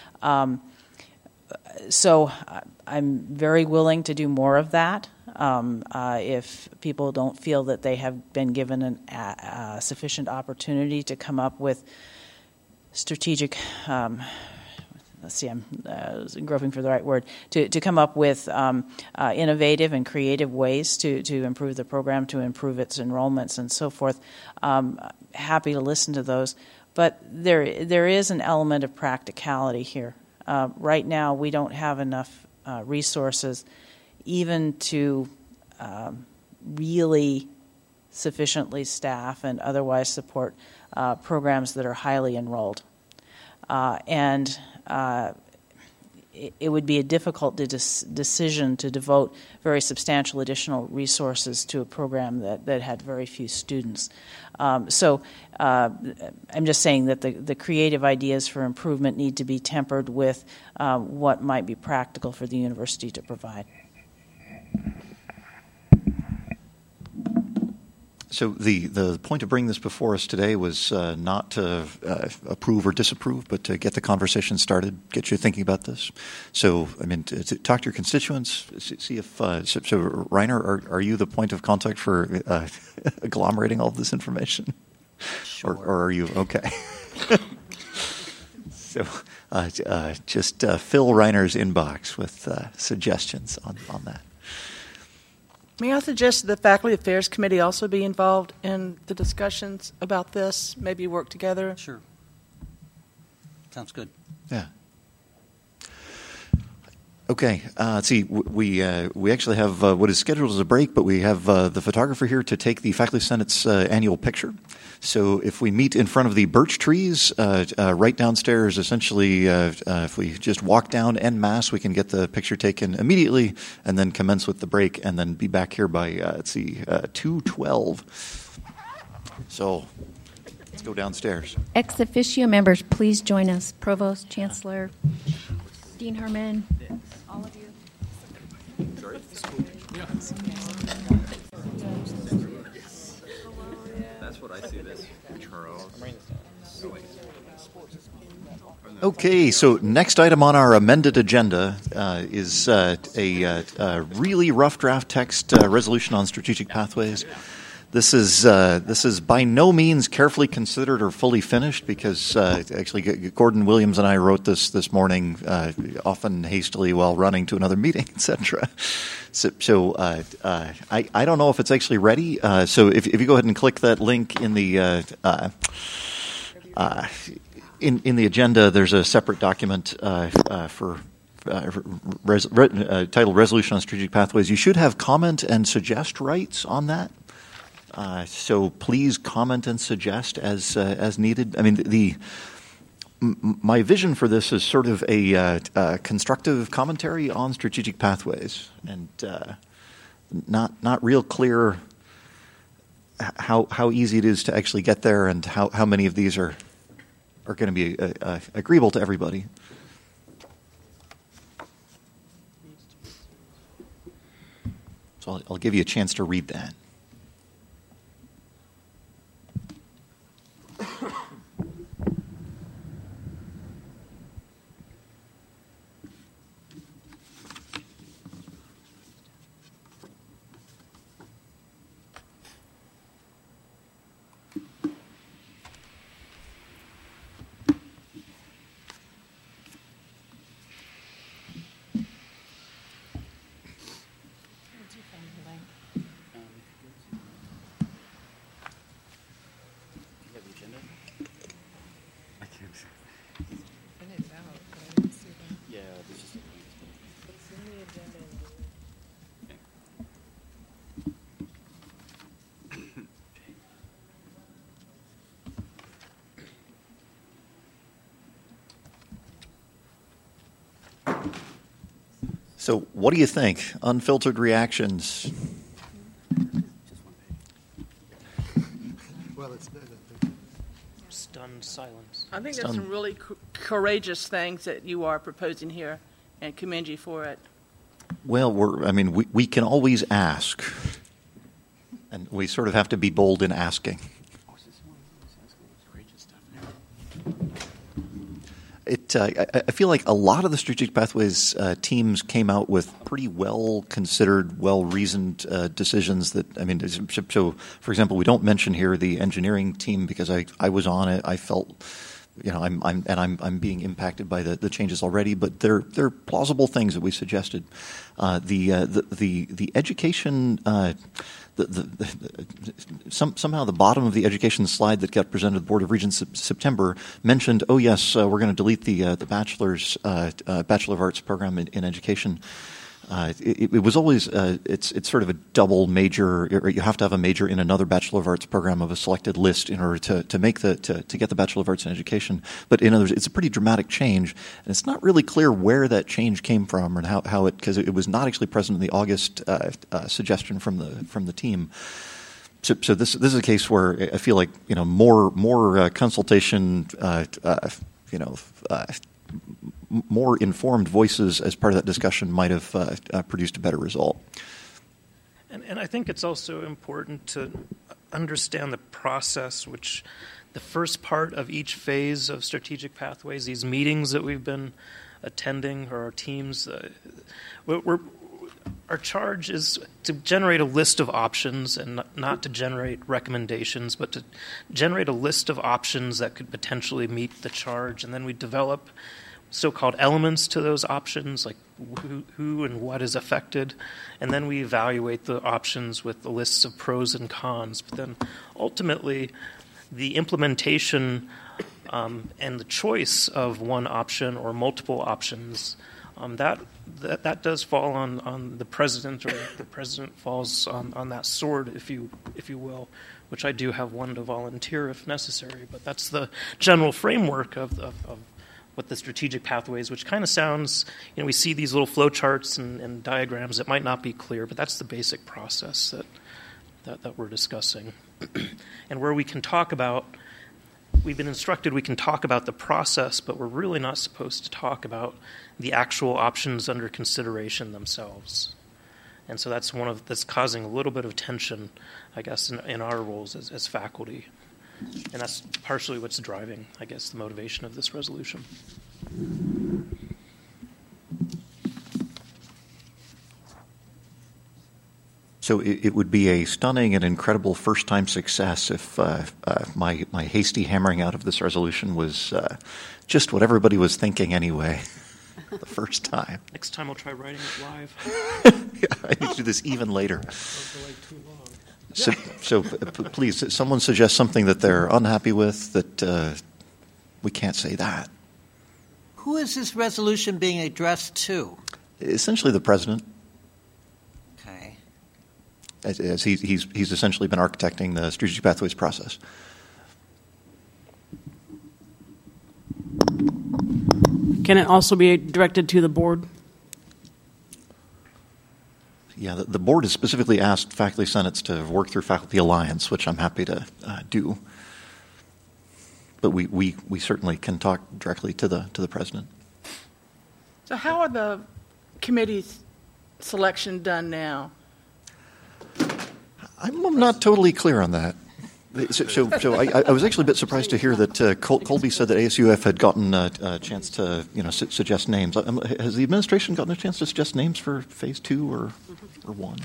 So I'm very willing to do more of that. If people don't feel that they have been given a sufficient opportunity to come up with strategic, let's see, I'm groping for the right word, to come up with innovative and creative ways to improve the program, to improve its enrollments and so forth. Happy to listen to those. But there is an element of practicality here. Right now, we don't have enough resources even to really sufficiently staff and otherwise support programs that are highly enrolled. And it would be a difficult decision to devote very substantial additional resources to a program that had very few students. So I'm just saying that the creative ideas for improvement need to be tempered with what might be practical for the university to provide. So the point of bringing this before us today was not to approve or disapprove, but to get the conversation started, get you thinking about this. So, I mean, to talk to your constituents, see if so Reiner, are you the point of contact for agglomerating all of this information? Sure. Or are you okay? So just fill Reiner's inbox with suggestions on that. May I suggest that the Faculty Affairs Committee also be involved in the discussions about this, maybe work together? Sure. Sounds good. Yeah. Okay. Let's see. We actually have what is scheduled as a break, but we have the photographer here to take the Faculty Senate's annual picture. So if we meet in front of the birch trees right downstairs, essentially, if we just walk down en masse, we can get the picture taken immediately and then commence with the break and then be back here by, 2:12. So let's go downstairs. Ex officio members, please join us. Provost, Chancellor, Dean Herman, all of you. Sorry? That's what I see this. Charles. Okay, so next item on our amended agenda is a really rough draft text resolution on strategic pathways. This is by no means carefully considered or fully finished because actually Gordon Williams and I wrote this morning, often hastily while running to another meeting, etc. So I don't know if it's actually ready. So if you go ahead and click that link in the in the agenda, there's a separate document for. Titled Resolution on Strategic Pathways. You should have comment and suggest rights on that. So please comment and suggest as needed. I mean, my vision for this is sort of a constructive commentary on strategic pathways, and not real clear how easy it is to actually get there, and how many of these are going to be agreeable to everybody. So I'll give you a chance to read that. So what do you think? Unfiltered reactions. Well, it's Stunned silence. I think there's some really courageous things that you are proposing here, and commend you for it. Well, we can always ask, and we sort of have to be bold in asking. I feel like a lot of the Strategic Pathways teams came out with pretty well-considered, well-reasoned decisions that, so, for example, we don't mention here the engineering team because I was on it. I felt, I'm being impacted by the changes already, but they're plausible things that we suggested. The education, somehow the bottom of the education slide that got presented to the Board of Regents September mentioned, oh yes, we're going to delete the Bachelor of Arts program in education. It was always it's sort of a double major. Or you have to have a major in another Bachelor of Arts program of a selected list in order to make to get the Bachelor of Arts in Education. But in other words, it's a pretty dramatic change, and it's not really clear where that change came from and how it, because it was not actually present in the August suggestion from the team. So this is a case where I feel like more consultation, more informed voices as part of that discussion might have produced a better result. And I think it's also important to understand the process, which the first part of each phase of Strategic Pathways, these meetings that we've been attending, or our teams, our charge is to generate a list of options and not to generate recommendations, but to generate a list of options that could potentially meet the charge. And then we develop so-called elements to those options, like who and what is affected, and then we evaluate the options with the lists of pros and cons. But then ultimately, the implementation and the choice of one option or multiple options, that does fall on the president, or the president falls on that sword, if you will, which I do have one to volunteer if necessary. But that's the general framework of what the Strategic Pathways, which kind of sounds, we see these little flow charts and diagrams that might not be clear, but that's the basic process that we're discussing. And where we can talk about, we've been instructed we can talk about the process, but we're really not supposed to talk about the actual options under consideration themselves. And so that's that's causing a little bit of tension, I guess, in our roles as faculty. And that's partially what's driving, I guess, the motivation of this resolution. So it would be a stunning and incredible first-time success if my hasty hammering out of this resolution was just what everybody was thinking anyway, the first time. Next time I'll try writing it live. Yeah, I need to do this even later. So please, someone suggest something that they're unhappy with, that we can't say that. Who is this resolution being addressed to? Essentially the president. Okay. As he's essentially been architecting the Strategic Pathways process. Can it also be directed to the board? Yeah, the board has specifically asked faculty senates to work through Faculty Alliance, which I'm happy to do. But we certainly can talk directly to the president. So how are the committees selection done now? I'm not totally clear on that. So I was actually a bit surprised to hear that Colby said that ASUF had gotten a chance to suggest names. Has the administration gotten a chance to suggest names for Phase 2 or 1?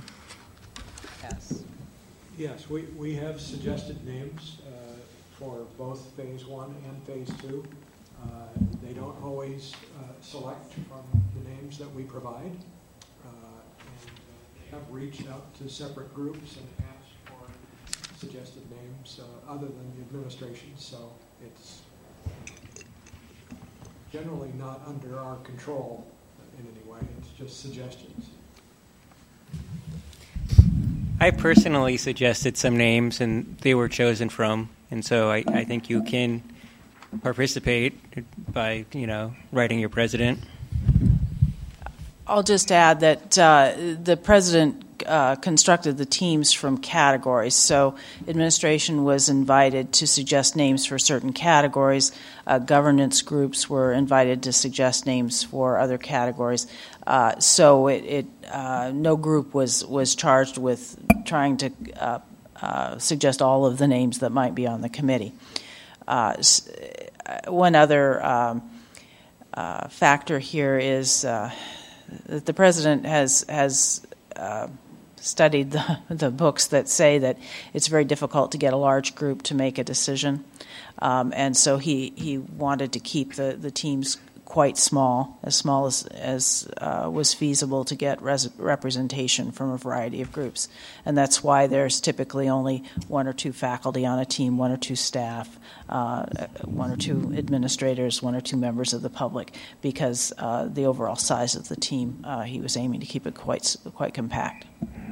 Yes, we have suggested names for both Phase 1 and Phase 2. They don't always select from the names that we provide, and they have reached out to separate groups and asked for suggested names other than the administration, so it's generally not under our control in any way. It's just suggestions. I personally suggested some names, and they were chosen from, and so I think you can participate by, writing your president. I'll just add that the president constructed the teams from categories. So administration was invited to suggest names for certain categories. Governance groups were invited to suggest names for other categories. So no group was charged with trying to suggest all of the names that might be on the committee. One other factor here is that the president has studied the books that say that it's very difficult to get a large group to make a decision, and so he wanted to keep the teams quite small as was feasible to get representation from a variety of groups. And that's why there's typically only one or two faculty on a team, one or two staff, one or two administrators, one or two members of the public, because the overall size of the team, he was aiming to keep it quite compact.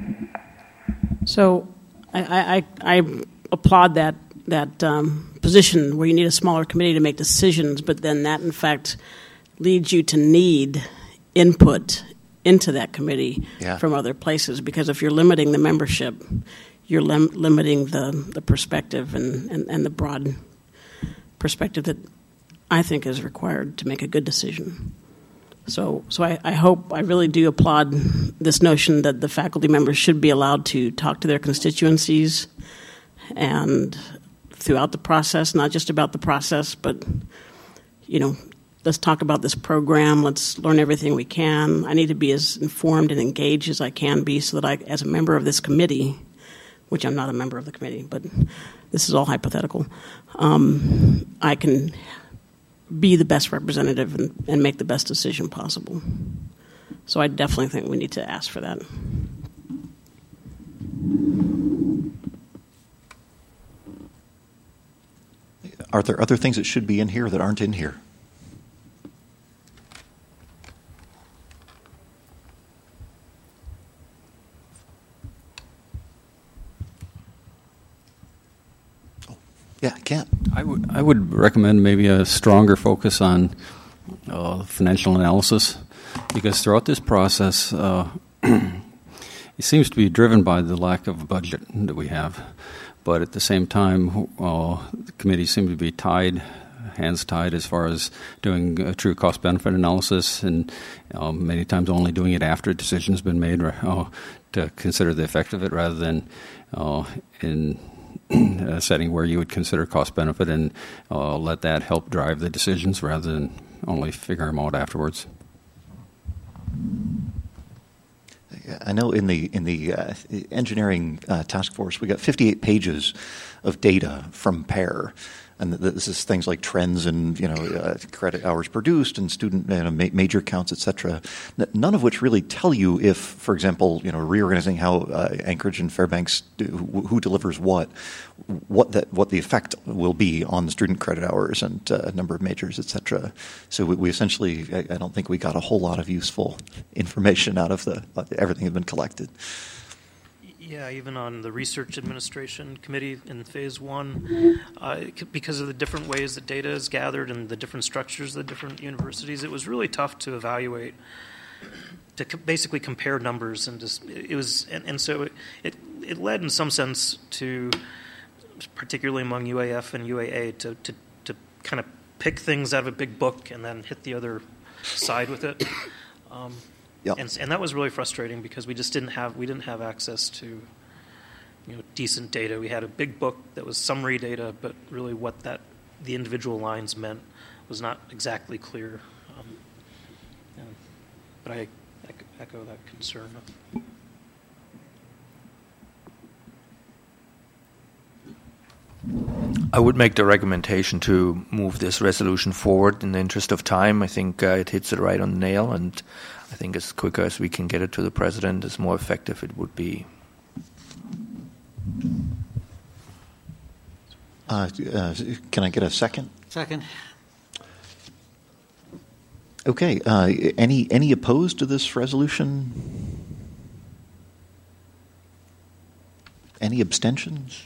So I applaud that position where you need a smaller committee to make decisions, but then that, in fact, leads you to need input into that committee from other places, because if you're limiting the membership, you're limiting the perspective and the broad perspective that I think is required to make a good decision. So I really do applaud this notion that the faculty members should be allowed to talk to their constituencies and throughout the process, not just about the process, but, let's talk about this program. Let's learn everything we can. I need to be as informed and engaged as I can be so that I, as a member of this committee, which I'm not a member of the committee, but this is all hypothetical, I can be the best representative and make the best decision possible. So I definitely think we need to ask for that. Are there other things that should be in here that aren't in here? Yeah, Kent. I would recommend maybe a stronger focus on financial analysis, because throughout this process, it seems to be driven by the lack of budget that we have. But at the same time, the committees seem to be hands tied as far as doing a true cost-benefit analysis, and many times only doing it after a decision has been made to consider the effect of it, rather than in a setting where you would consider cost-benefit and let that help drive the decisions rather than only figure them out afterwards. I know in the engineering task force, we got 58 pages of data from PAIR, and this is things like trends and credit hours produced and student major counts, etc. None of which really tell you if, for example, reorganizing how Anchorage and Fairbanks who delivers what the effect will be on the student credit hours and number of majors, etc. So we essentially, I don't think we got a whole lot of useful information out of everything that's been collected. Yeah, even on the Research Administration Committee in Phase 1, because of the different ways that data is gathered and the different structures of the different universities, it was really tough to evaluate, to basically compare numbers, and so it led in some sense to, particularly among UAF and UAA, to kind of pick things out of a big book and then hit the other side with it. Yep. And that was really frustrating because we just didn't have access to decent data. We had a big book that was summary data, but really what the individual lines meant was not exactly clear. But I echo that concern. I would make the recommendation to move this resolution forward in the interest of time. I think it hits it right on the nail, and I think as quicker as we can get it to the president, as more effective it would be. Can I get a second? Second. Okay. Any opposed to this resolution? Any abstentions?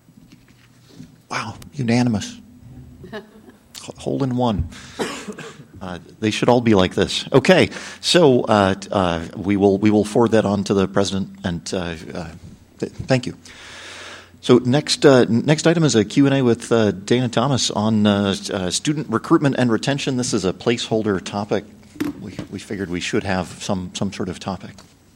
Wow, unanimous. Hole in one. They should all be like this. Okay, so we will forward that on to the president, and thank you. So next item is a Q&A with Dana Thomas on student recruitment and retention. This is a placeholder topic. We figured we should have some sort of topic.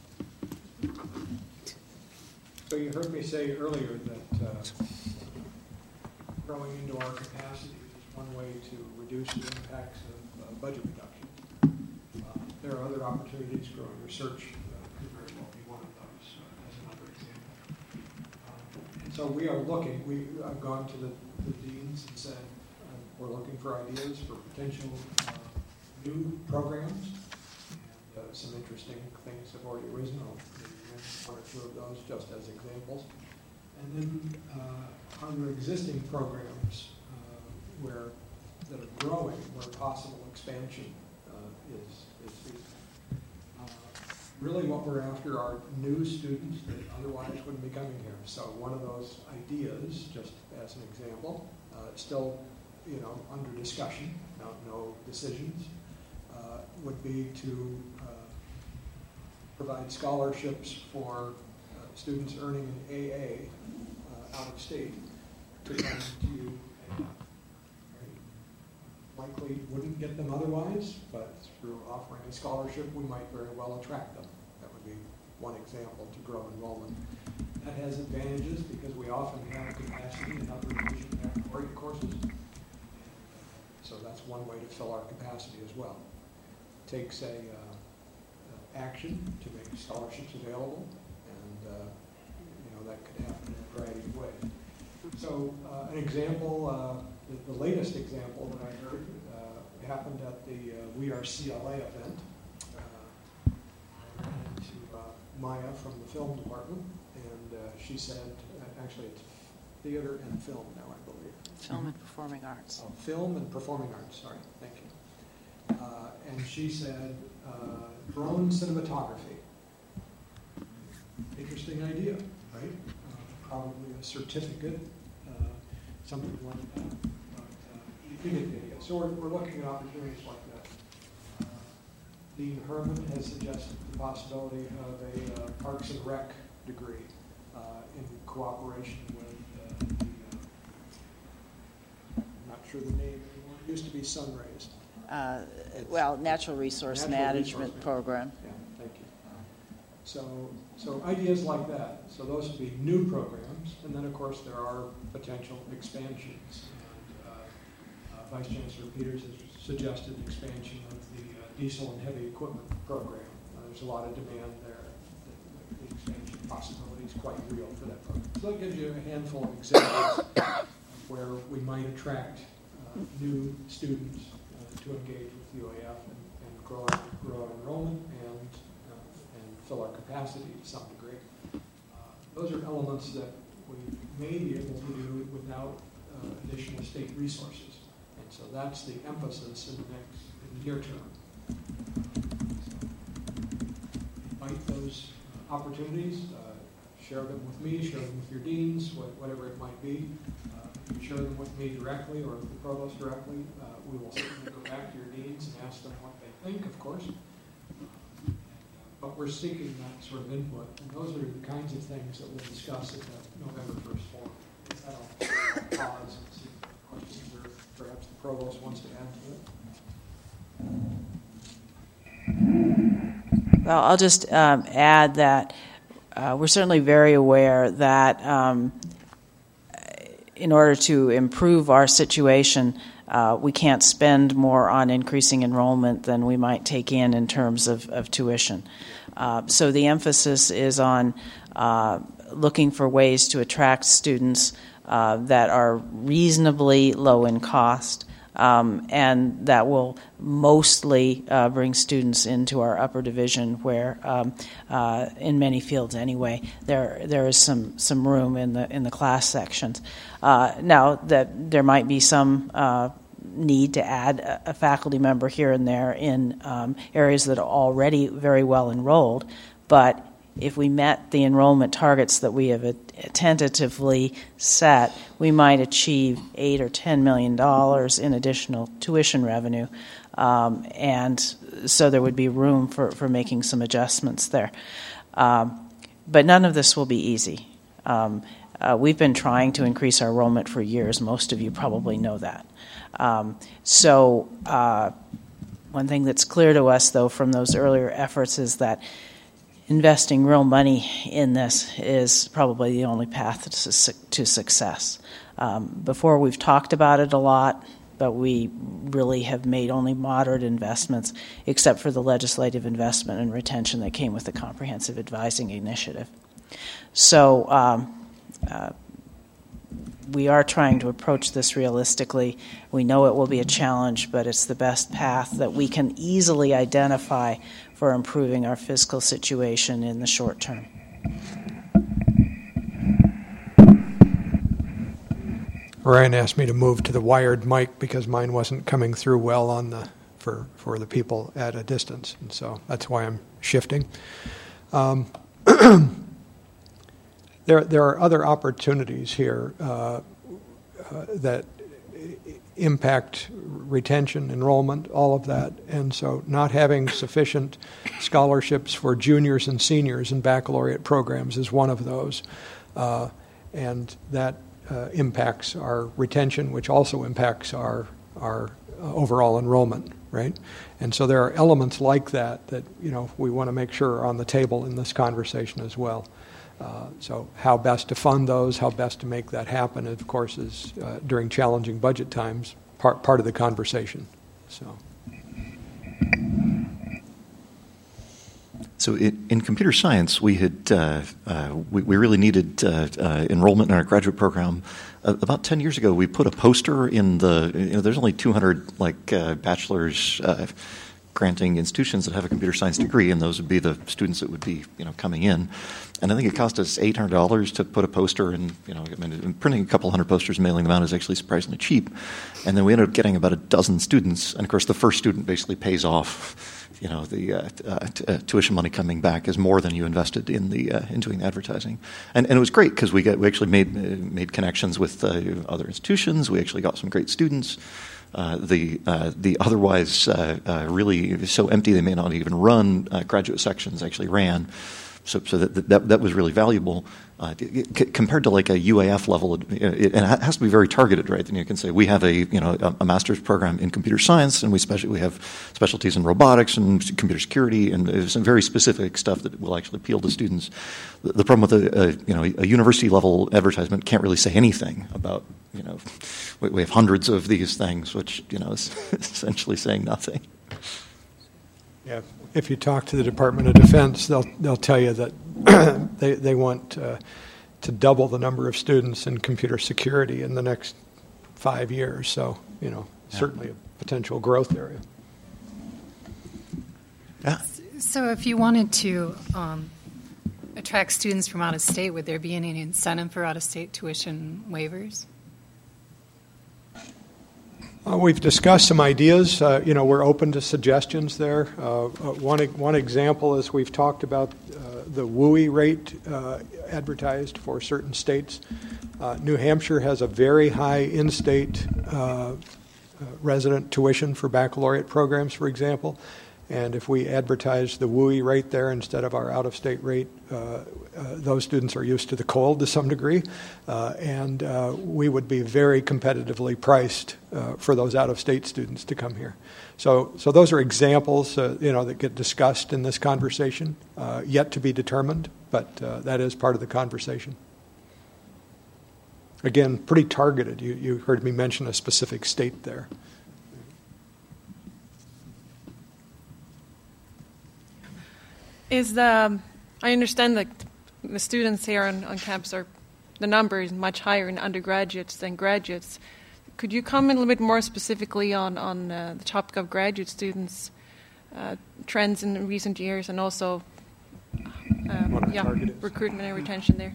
So you heard me say earlier that growing into our capacity is one way to reduce the impacts of budget reduction. There are other opportunities. Growing research could very well be one of those as another example. And so we are looking. I've gone to the deans and said we're looking for ideas for potential new programs. And some interesting things have already arisen. I'll mention one or two of those just as examples. And then are there existing programs that are growing where possible expansion is feasible? Really what we're after are new students that otherwise wouldn't be coming here. So one of those ideas, just as an example, still under discussion, no decisions, would be to provide scholarships for students earning an AA out of state to come to likely wouldn't get them otherwise, but through offering a scholarship, we might very well attract them. That would be one example to grow enrollment. That has advantages because we often have capacity in other division baccalaureate courses. So that's one way to fill our capacity as well. It takes action to make scholarships available, and that could happen in a variety of ways. So an example, the latest example that I heard happened at the We Are CLA event. I ran into Maya from the film department, and she said, actually it's theater and film now, I believe. Film and performing arts. Oh, film and performing arts, sorry, thank you. And she said, drone cinematography. Interesting idea, right? Probably a certificate, something like that. But you get the idea. So we're looking at opportunities like that. Dean Herman has suggested the possibility of a Parks and Rec degree in cooperation with I'm not sure the name anymore. It used to be Sunrays. Natural Resource Management Program. Yeah, thank you. So ideas like that. So those would be new programs, and then of course there are potential expansions. And Vice Chancellor Peters has suggested expansion of the diesel and heavy equipment program. There's a lot of demand there. The expansion possibility is quite real for that program. So that gives you a handful of examples where we might attract new students to engage with UAF and grow enrollment and fill our capacity to some degree. Those are elements that we may be able to do without additional state resources. And so that's the emphasis in the near term. So invite those opportunities, share them with me, share them with your deans, whatever it might be. You can share them with me directly or with the provost directly. We will certainly go back to your deans and ask them what they think, of course. But we're seeking that sort of input, and those are the kinds of things that we'll discuss at the November 1st forum. I'll pause and see questions or perhaps the provost wants to add to it. Well, I'll just add that we're certainly very aware that in order to improve our situation, we can't spend more on increasing enrollment than we might take in terms of tuition. So the emphasis is on looking for ways to attract students that are reasonably low in cost, and that will mostly bring students into our upper division where, in many fields anyway, there is some room in the class sections. Now, that there might be some need to add a faculty member here and there in areas that are already very well enrolled, but if we met the enrollment targets that we have tentatively set, we might achieve $8 or $10 million in additional tuition revenue. And so there would be room for making some adjustments there. But none of this will be easy. We've been trying to increase our enrollment for years. Most of you probably know that. So one thing that's clear to us, though, from those earlier efforts is that investing real money in this is probably the only path to success. Before, we've talked about it a lot, but we really have made only moderate investments, except for the legislative investment and retention that came with the Comprehensive Advising Initiative. So we are trying to approach this realistically. We know it will be a challenge, but it's the best path that we can easily identify for improving our fiscal situation in the short term. Ryan asked me to move to the wired mic because mine wasn't coming through well on the for the people at a distance, and so that's why I'm shifting. There are other opportunities here that impact retention, enrollment, all of that, and so not having sufficient scholarships for juniors and seniors in baccalaureate programs is one of those, and that impacts our retention, which also impacts our overall enrollment, right? And so there are elements like that we want to make sure are on the table in this conversation as well. So how best to fund those, how best to make that happen, of course, is during challenging budget times part of the conversation. So in computer science, we had we really needed enrollment in our graduate program. About 10 years ago, we put a poster in there's only 200 bachelor's granting institutions that have a computer science degree, and those would be the students that would be coming in. And I think it cost us $800 to put a poster, and printing a couple hundred posters and mailing them out is actually surprisingly cheap. And then we ended up getting about a dozen students, and of course the first student basically pays off. The tuition money coming back is more than you invested in doing the advertising, and it was great because we actually made connections with other institutions. We actually got some great students. The otherwise really so empty they may not even run graduate sections actually ran. So that was really valuable compared to like a UAF level. It has to be very targeted, right? Then you can say we have a master's program in computer science, and we have specialties in robotics and computer security, and some very specific stuff that will actually appeal to students. The problem with a university level advertisement can't really say anything about we have hundreds of these things, which is essentially saying nothing. Yeah. If you talk to the Department of Defense, they'll tell you that they want to double the number of students in computer security in the next 5 years. So, certainly a potential growth area. Yeah. So if you wanted to attract students from out of state, would there be any incentive for out-of-state tuition waivers? We've discussed some ideas. We're open to suggestions there. One example is we've talked about the WUI rate advertised for certain states. New Hampshire has a very high in-state resident tuition for baccalaureate programs, for example. And if we advertise the WUI rate there instead of our out-of-state rate, those students are used to the cold to some degree, and we would be very competitively priced for those out-of-state students to come here. So those are examples, that get discussed in this conversation, yet to be determined, but that is part of the conversation. Again, pretty targeted. You heard me mention a specific state there. I understand that the students here on campus the number is much higher in undergraduates than graduates. Could you comment a little bit more specifically on the topic of graduate students, trends in recent years, and also recruitment and retention there?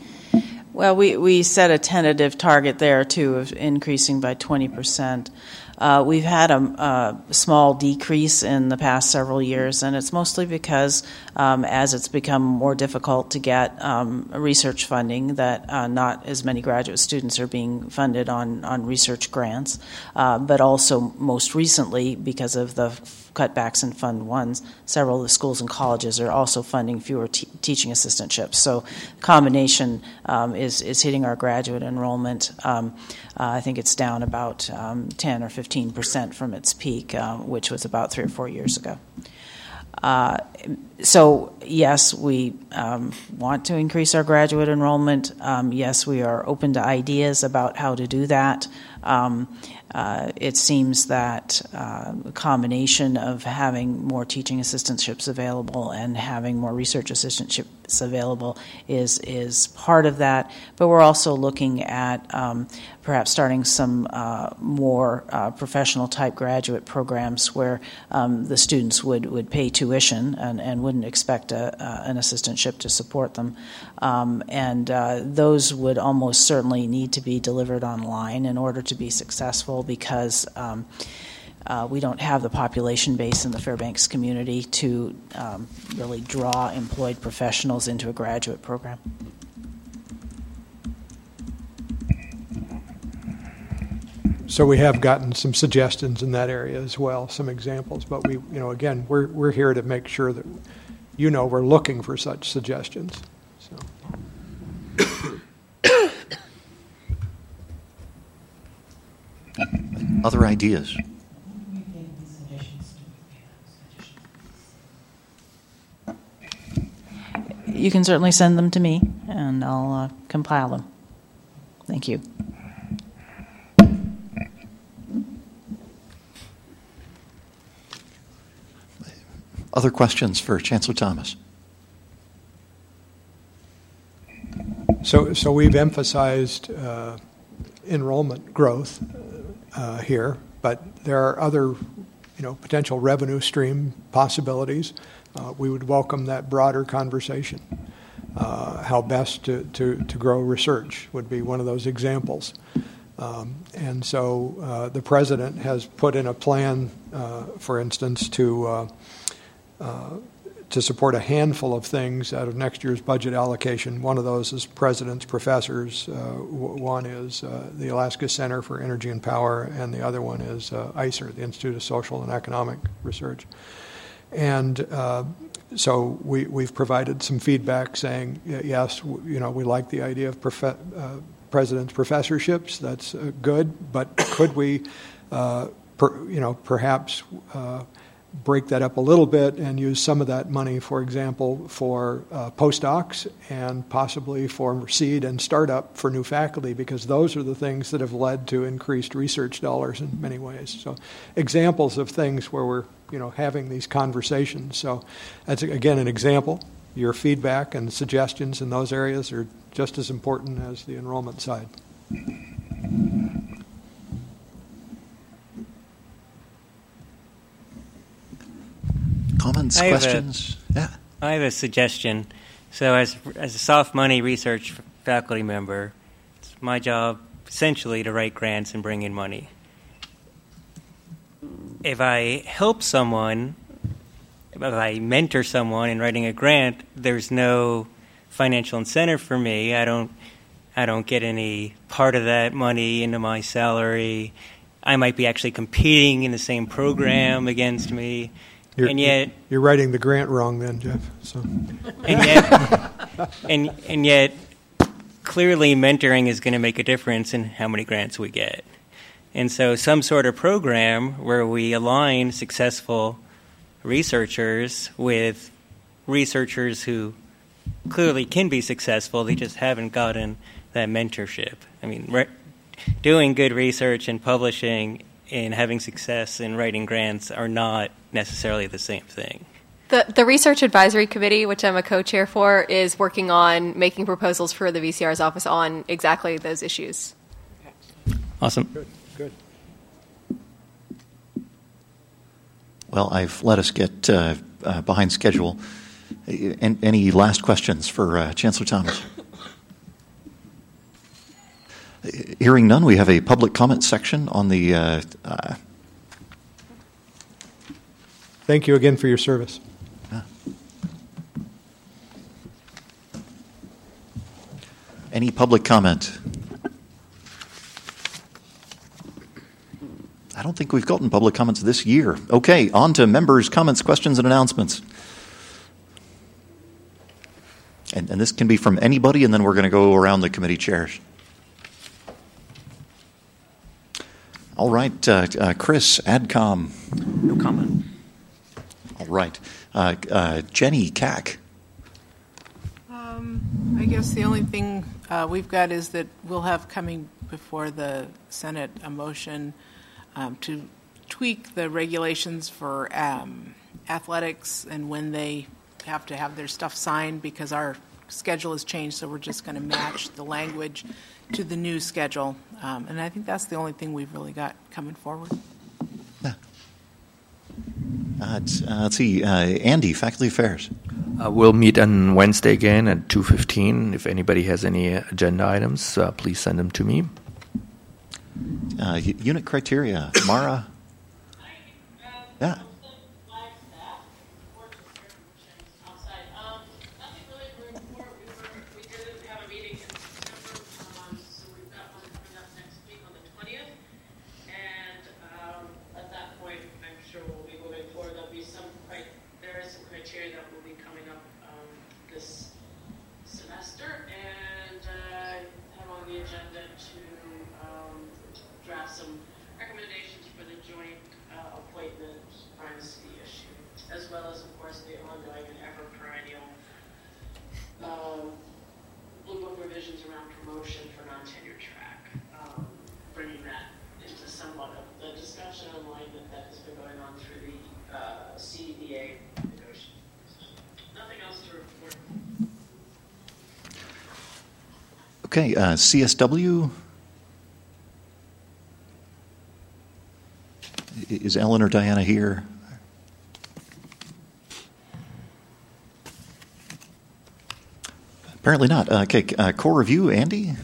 Well, we set a tentative target there, too, of increasing by 20%. We've had a small decrease in the past several years, and it's mostly because as it's become more difficult to get research funding, that not as many graduate students are being funded on research grants, but also most recently because of the cutbacks in Fund 1, several of the schools and colleges are also funding fewer teaching assistantships. So the combination is hitting our graduate enrollment. I think it's down about 10 or 15% from its peak, which was about 3 or 4 years ago. So yes, we want to increase our graduate enrollment. Yes, we are open to ideas about how to do that. It seems that a combination of having more teaching assistantships available and having more research assistantships available is part of that. But we're also looking at perhaps starting some more professional type graduate programs where the students would pay tuition and wouldn't expect an assistantship to support them. And those would almost certainly need to be delivered online in order to be successful, because we don't have the population base in the Fairbanks community to really draw employed professionals into a graduate program. So we have gotten some suggestions in that area as well, some examples. But we, again, we're here to make sure that we're looking for such suggestions. So. Other ideas? You can certainly send them to me, and I'll compile them. Thank you. Other questions for Chancellor Thomas? So we've emphasized enrollment growth here, but there are other, potential revenue stream possibilities. We would welcome that broader conversation. How best to grow research would be one of those examples. And so the President has put in a plan, for instance, to support a handful of things out of next year's budget allocation. One of those is President's Professors. One is the Alaska Center for Energy and Power, and the other one is ICER, the Institute of Social and Economic Research. And so we've provided some feedback saying, yes, we like the idea of President's professorships. That's good, but could we, perhaps break that up a little bit and use some of that money, for example, for postdocs and possibly for seed and startup for new faculty, because those are the things that have led to increased research dollars in many ways. So examples of things where we're having these conversations. So that's, again, an example. Your feedback and suggestions in those areas are just as important as the enrollment side. Comments, questions? I have a suggestion. So as a soft money research faculty member, it's my job essentially to write grants and bring in money. If I help someone, if I mentor someone in writing a grant, there's no financial incentive for me. I don't get any part of that money into my salary. I might be actually competing in the same program against me. You're writing the grant wrong then, Jeff. So. And yet, clearly mentoring is going to make a difference in how many grants we get. And so some sort of program where we align successful researchers with researchers who clearly can be successful, they just haven't gotten that mentorship. I mean, doing good research and publishing and having success in writing grants are not necessarily the same thing. The Research Advisory Committee, which I'm a co-chair for, is working on making proposals for the VCR's office on exactly those issues. Awesome. Good. Well, I've let us get behind schedule. Any last questions for Chancellor Thomas? Hearing none, we have a public comment section on the. Thank you again for your service. Any public comment? I don't think we've gotten public comments this year. Okay, on to members' comments, questions, and announcements. And this can be from anybody, and then we're going to go around the committee chairs. All right, Chris, AdCom. No comment. All right. Jenny, CAC. I guess the only thing we've got is that we'll have coming before the Senate a motion to tweak the regulations for athletics and when they have to have their stuff signed, because our schedule has changed, so we're just going to match the language to the new schedule. And I think that's the only thing we've really got coming forward. Let's see, Andy, Faculty Affairs. We'll meet on Wednesday again at 2:15. If anybody has any agenda items, please send them to me. Unit criteria, Mara. Yeah. Okay, CSW. Is Ellen or Diana here? Apparently not. Okay, core review, Andy?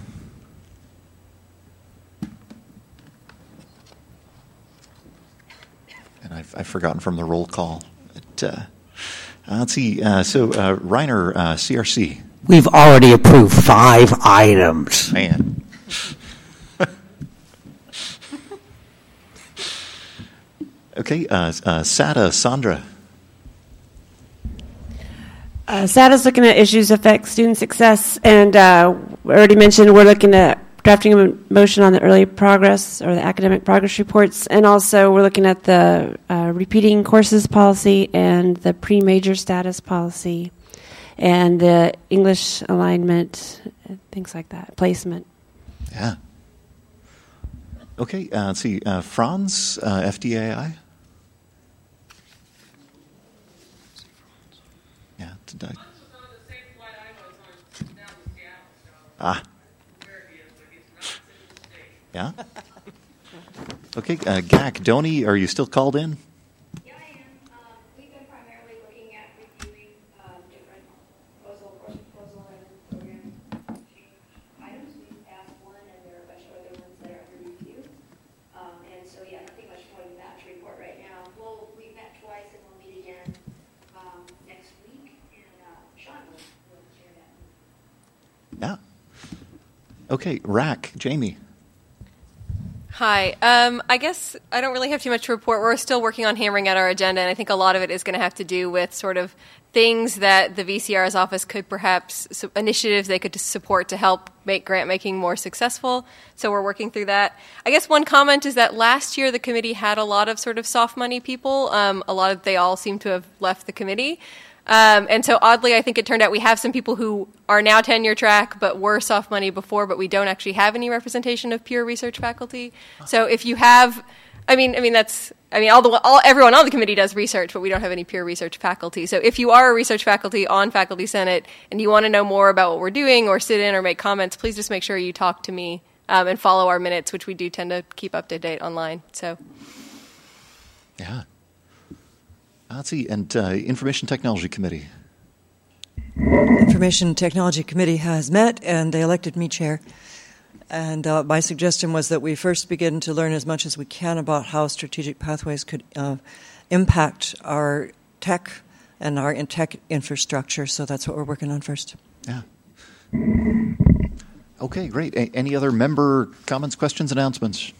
And I've forgotten from the roll call. Let's see. So, Reiner, CRC. We've already approved 5 items. Man. Okay, SATA, Sandra. SATA's looking at issues affect student success, and we already mentioned we're looking at drafting a motion on the early progress or the academic progress reports, and also we're looking at the repeating courses policy and the pre-major status policy and the English alignment, things like that, placement. Yeah. Okay, let's see, Franz, FDAI. Yeah, Yeah. Okay, GAC, Donnie, are you still called in? Yeah, I am. We've been primarily looking at reviewing different proposal and program change items. We've passed one, and there are a bunch of other ones that are under review. And so, yeah, nothing much more than that to report right now. We've met twice, and we'll meet again next week. And Sean will share that. Yeah. Okay, RAC, Jamie. Hi. I guess I don't really have too much to report. We're still working on hammering out our agenda, and I think a lot of it is going to have to do with sort of things that the VCR's office could perhaps, initiatives they could support to help make grant making more successful. So we're working through that. I guess one comment is that last year the committee had a lot of sort of soft money people. They all seem to have left the committee. And so oddly, I think it turned out we have some people who are now tenure track but were soft money before, but we don't actually have any representation of pure research faculty. So if you have, everyone on the committee does research, but we don't have any pure research faculty. So if you are a research faculty on Faculty Senate and you want to know more about what we're doing or sit in or make comments, please just make sure you talk to me and follow our minutes, which we do tend to keep up to date online. So, yeah. Let's see, and Information Technology Committee. Information Technology Committee has met, and they elected me chair. And my suggestion was that we first begin to learn as much as we can about how strategic pathways could impact our tech and our tech infrastructure. So that's what we're working on first. Yeah. Okay, great. Any other member comments, questions, announcements?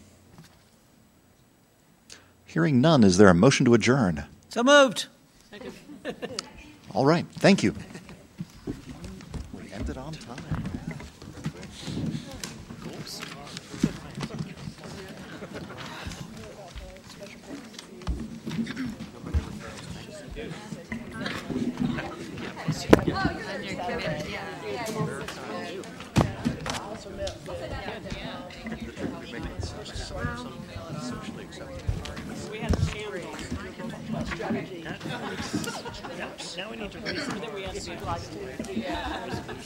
Hearing none, is there a motion to adjourn? So moved. All right, thank you. We ended on time. Now we need to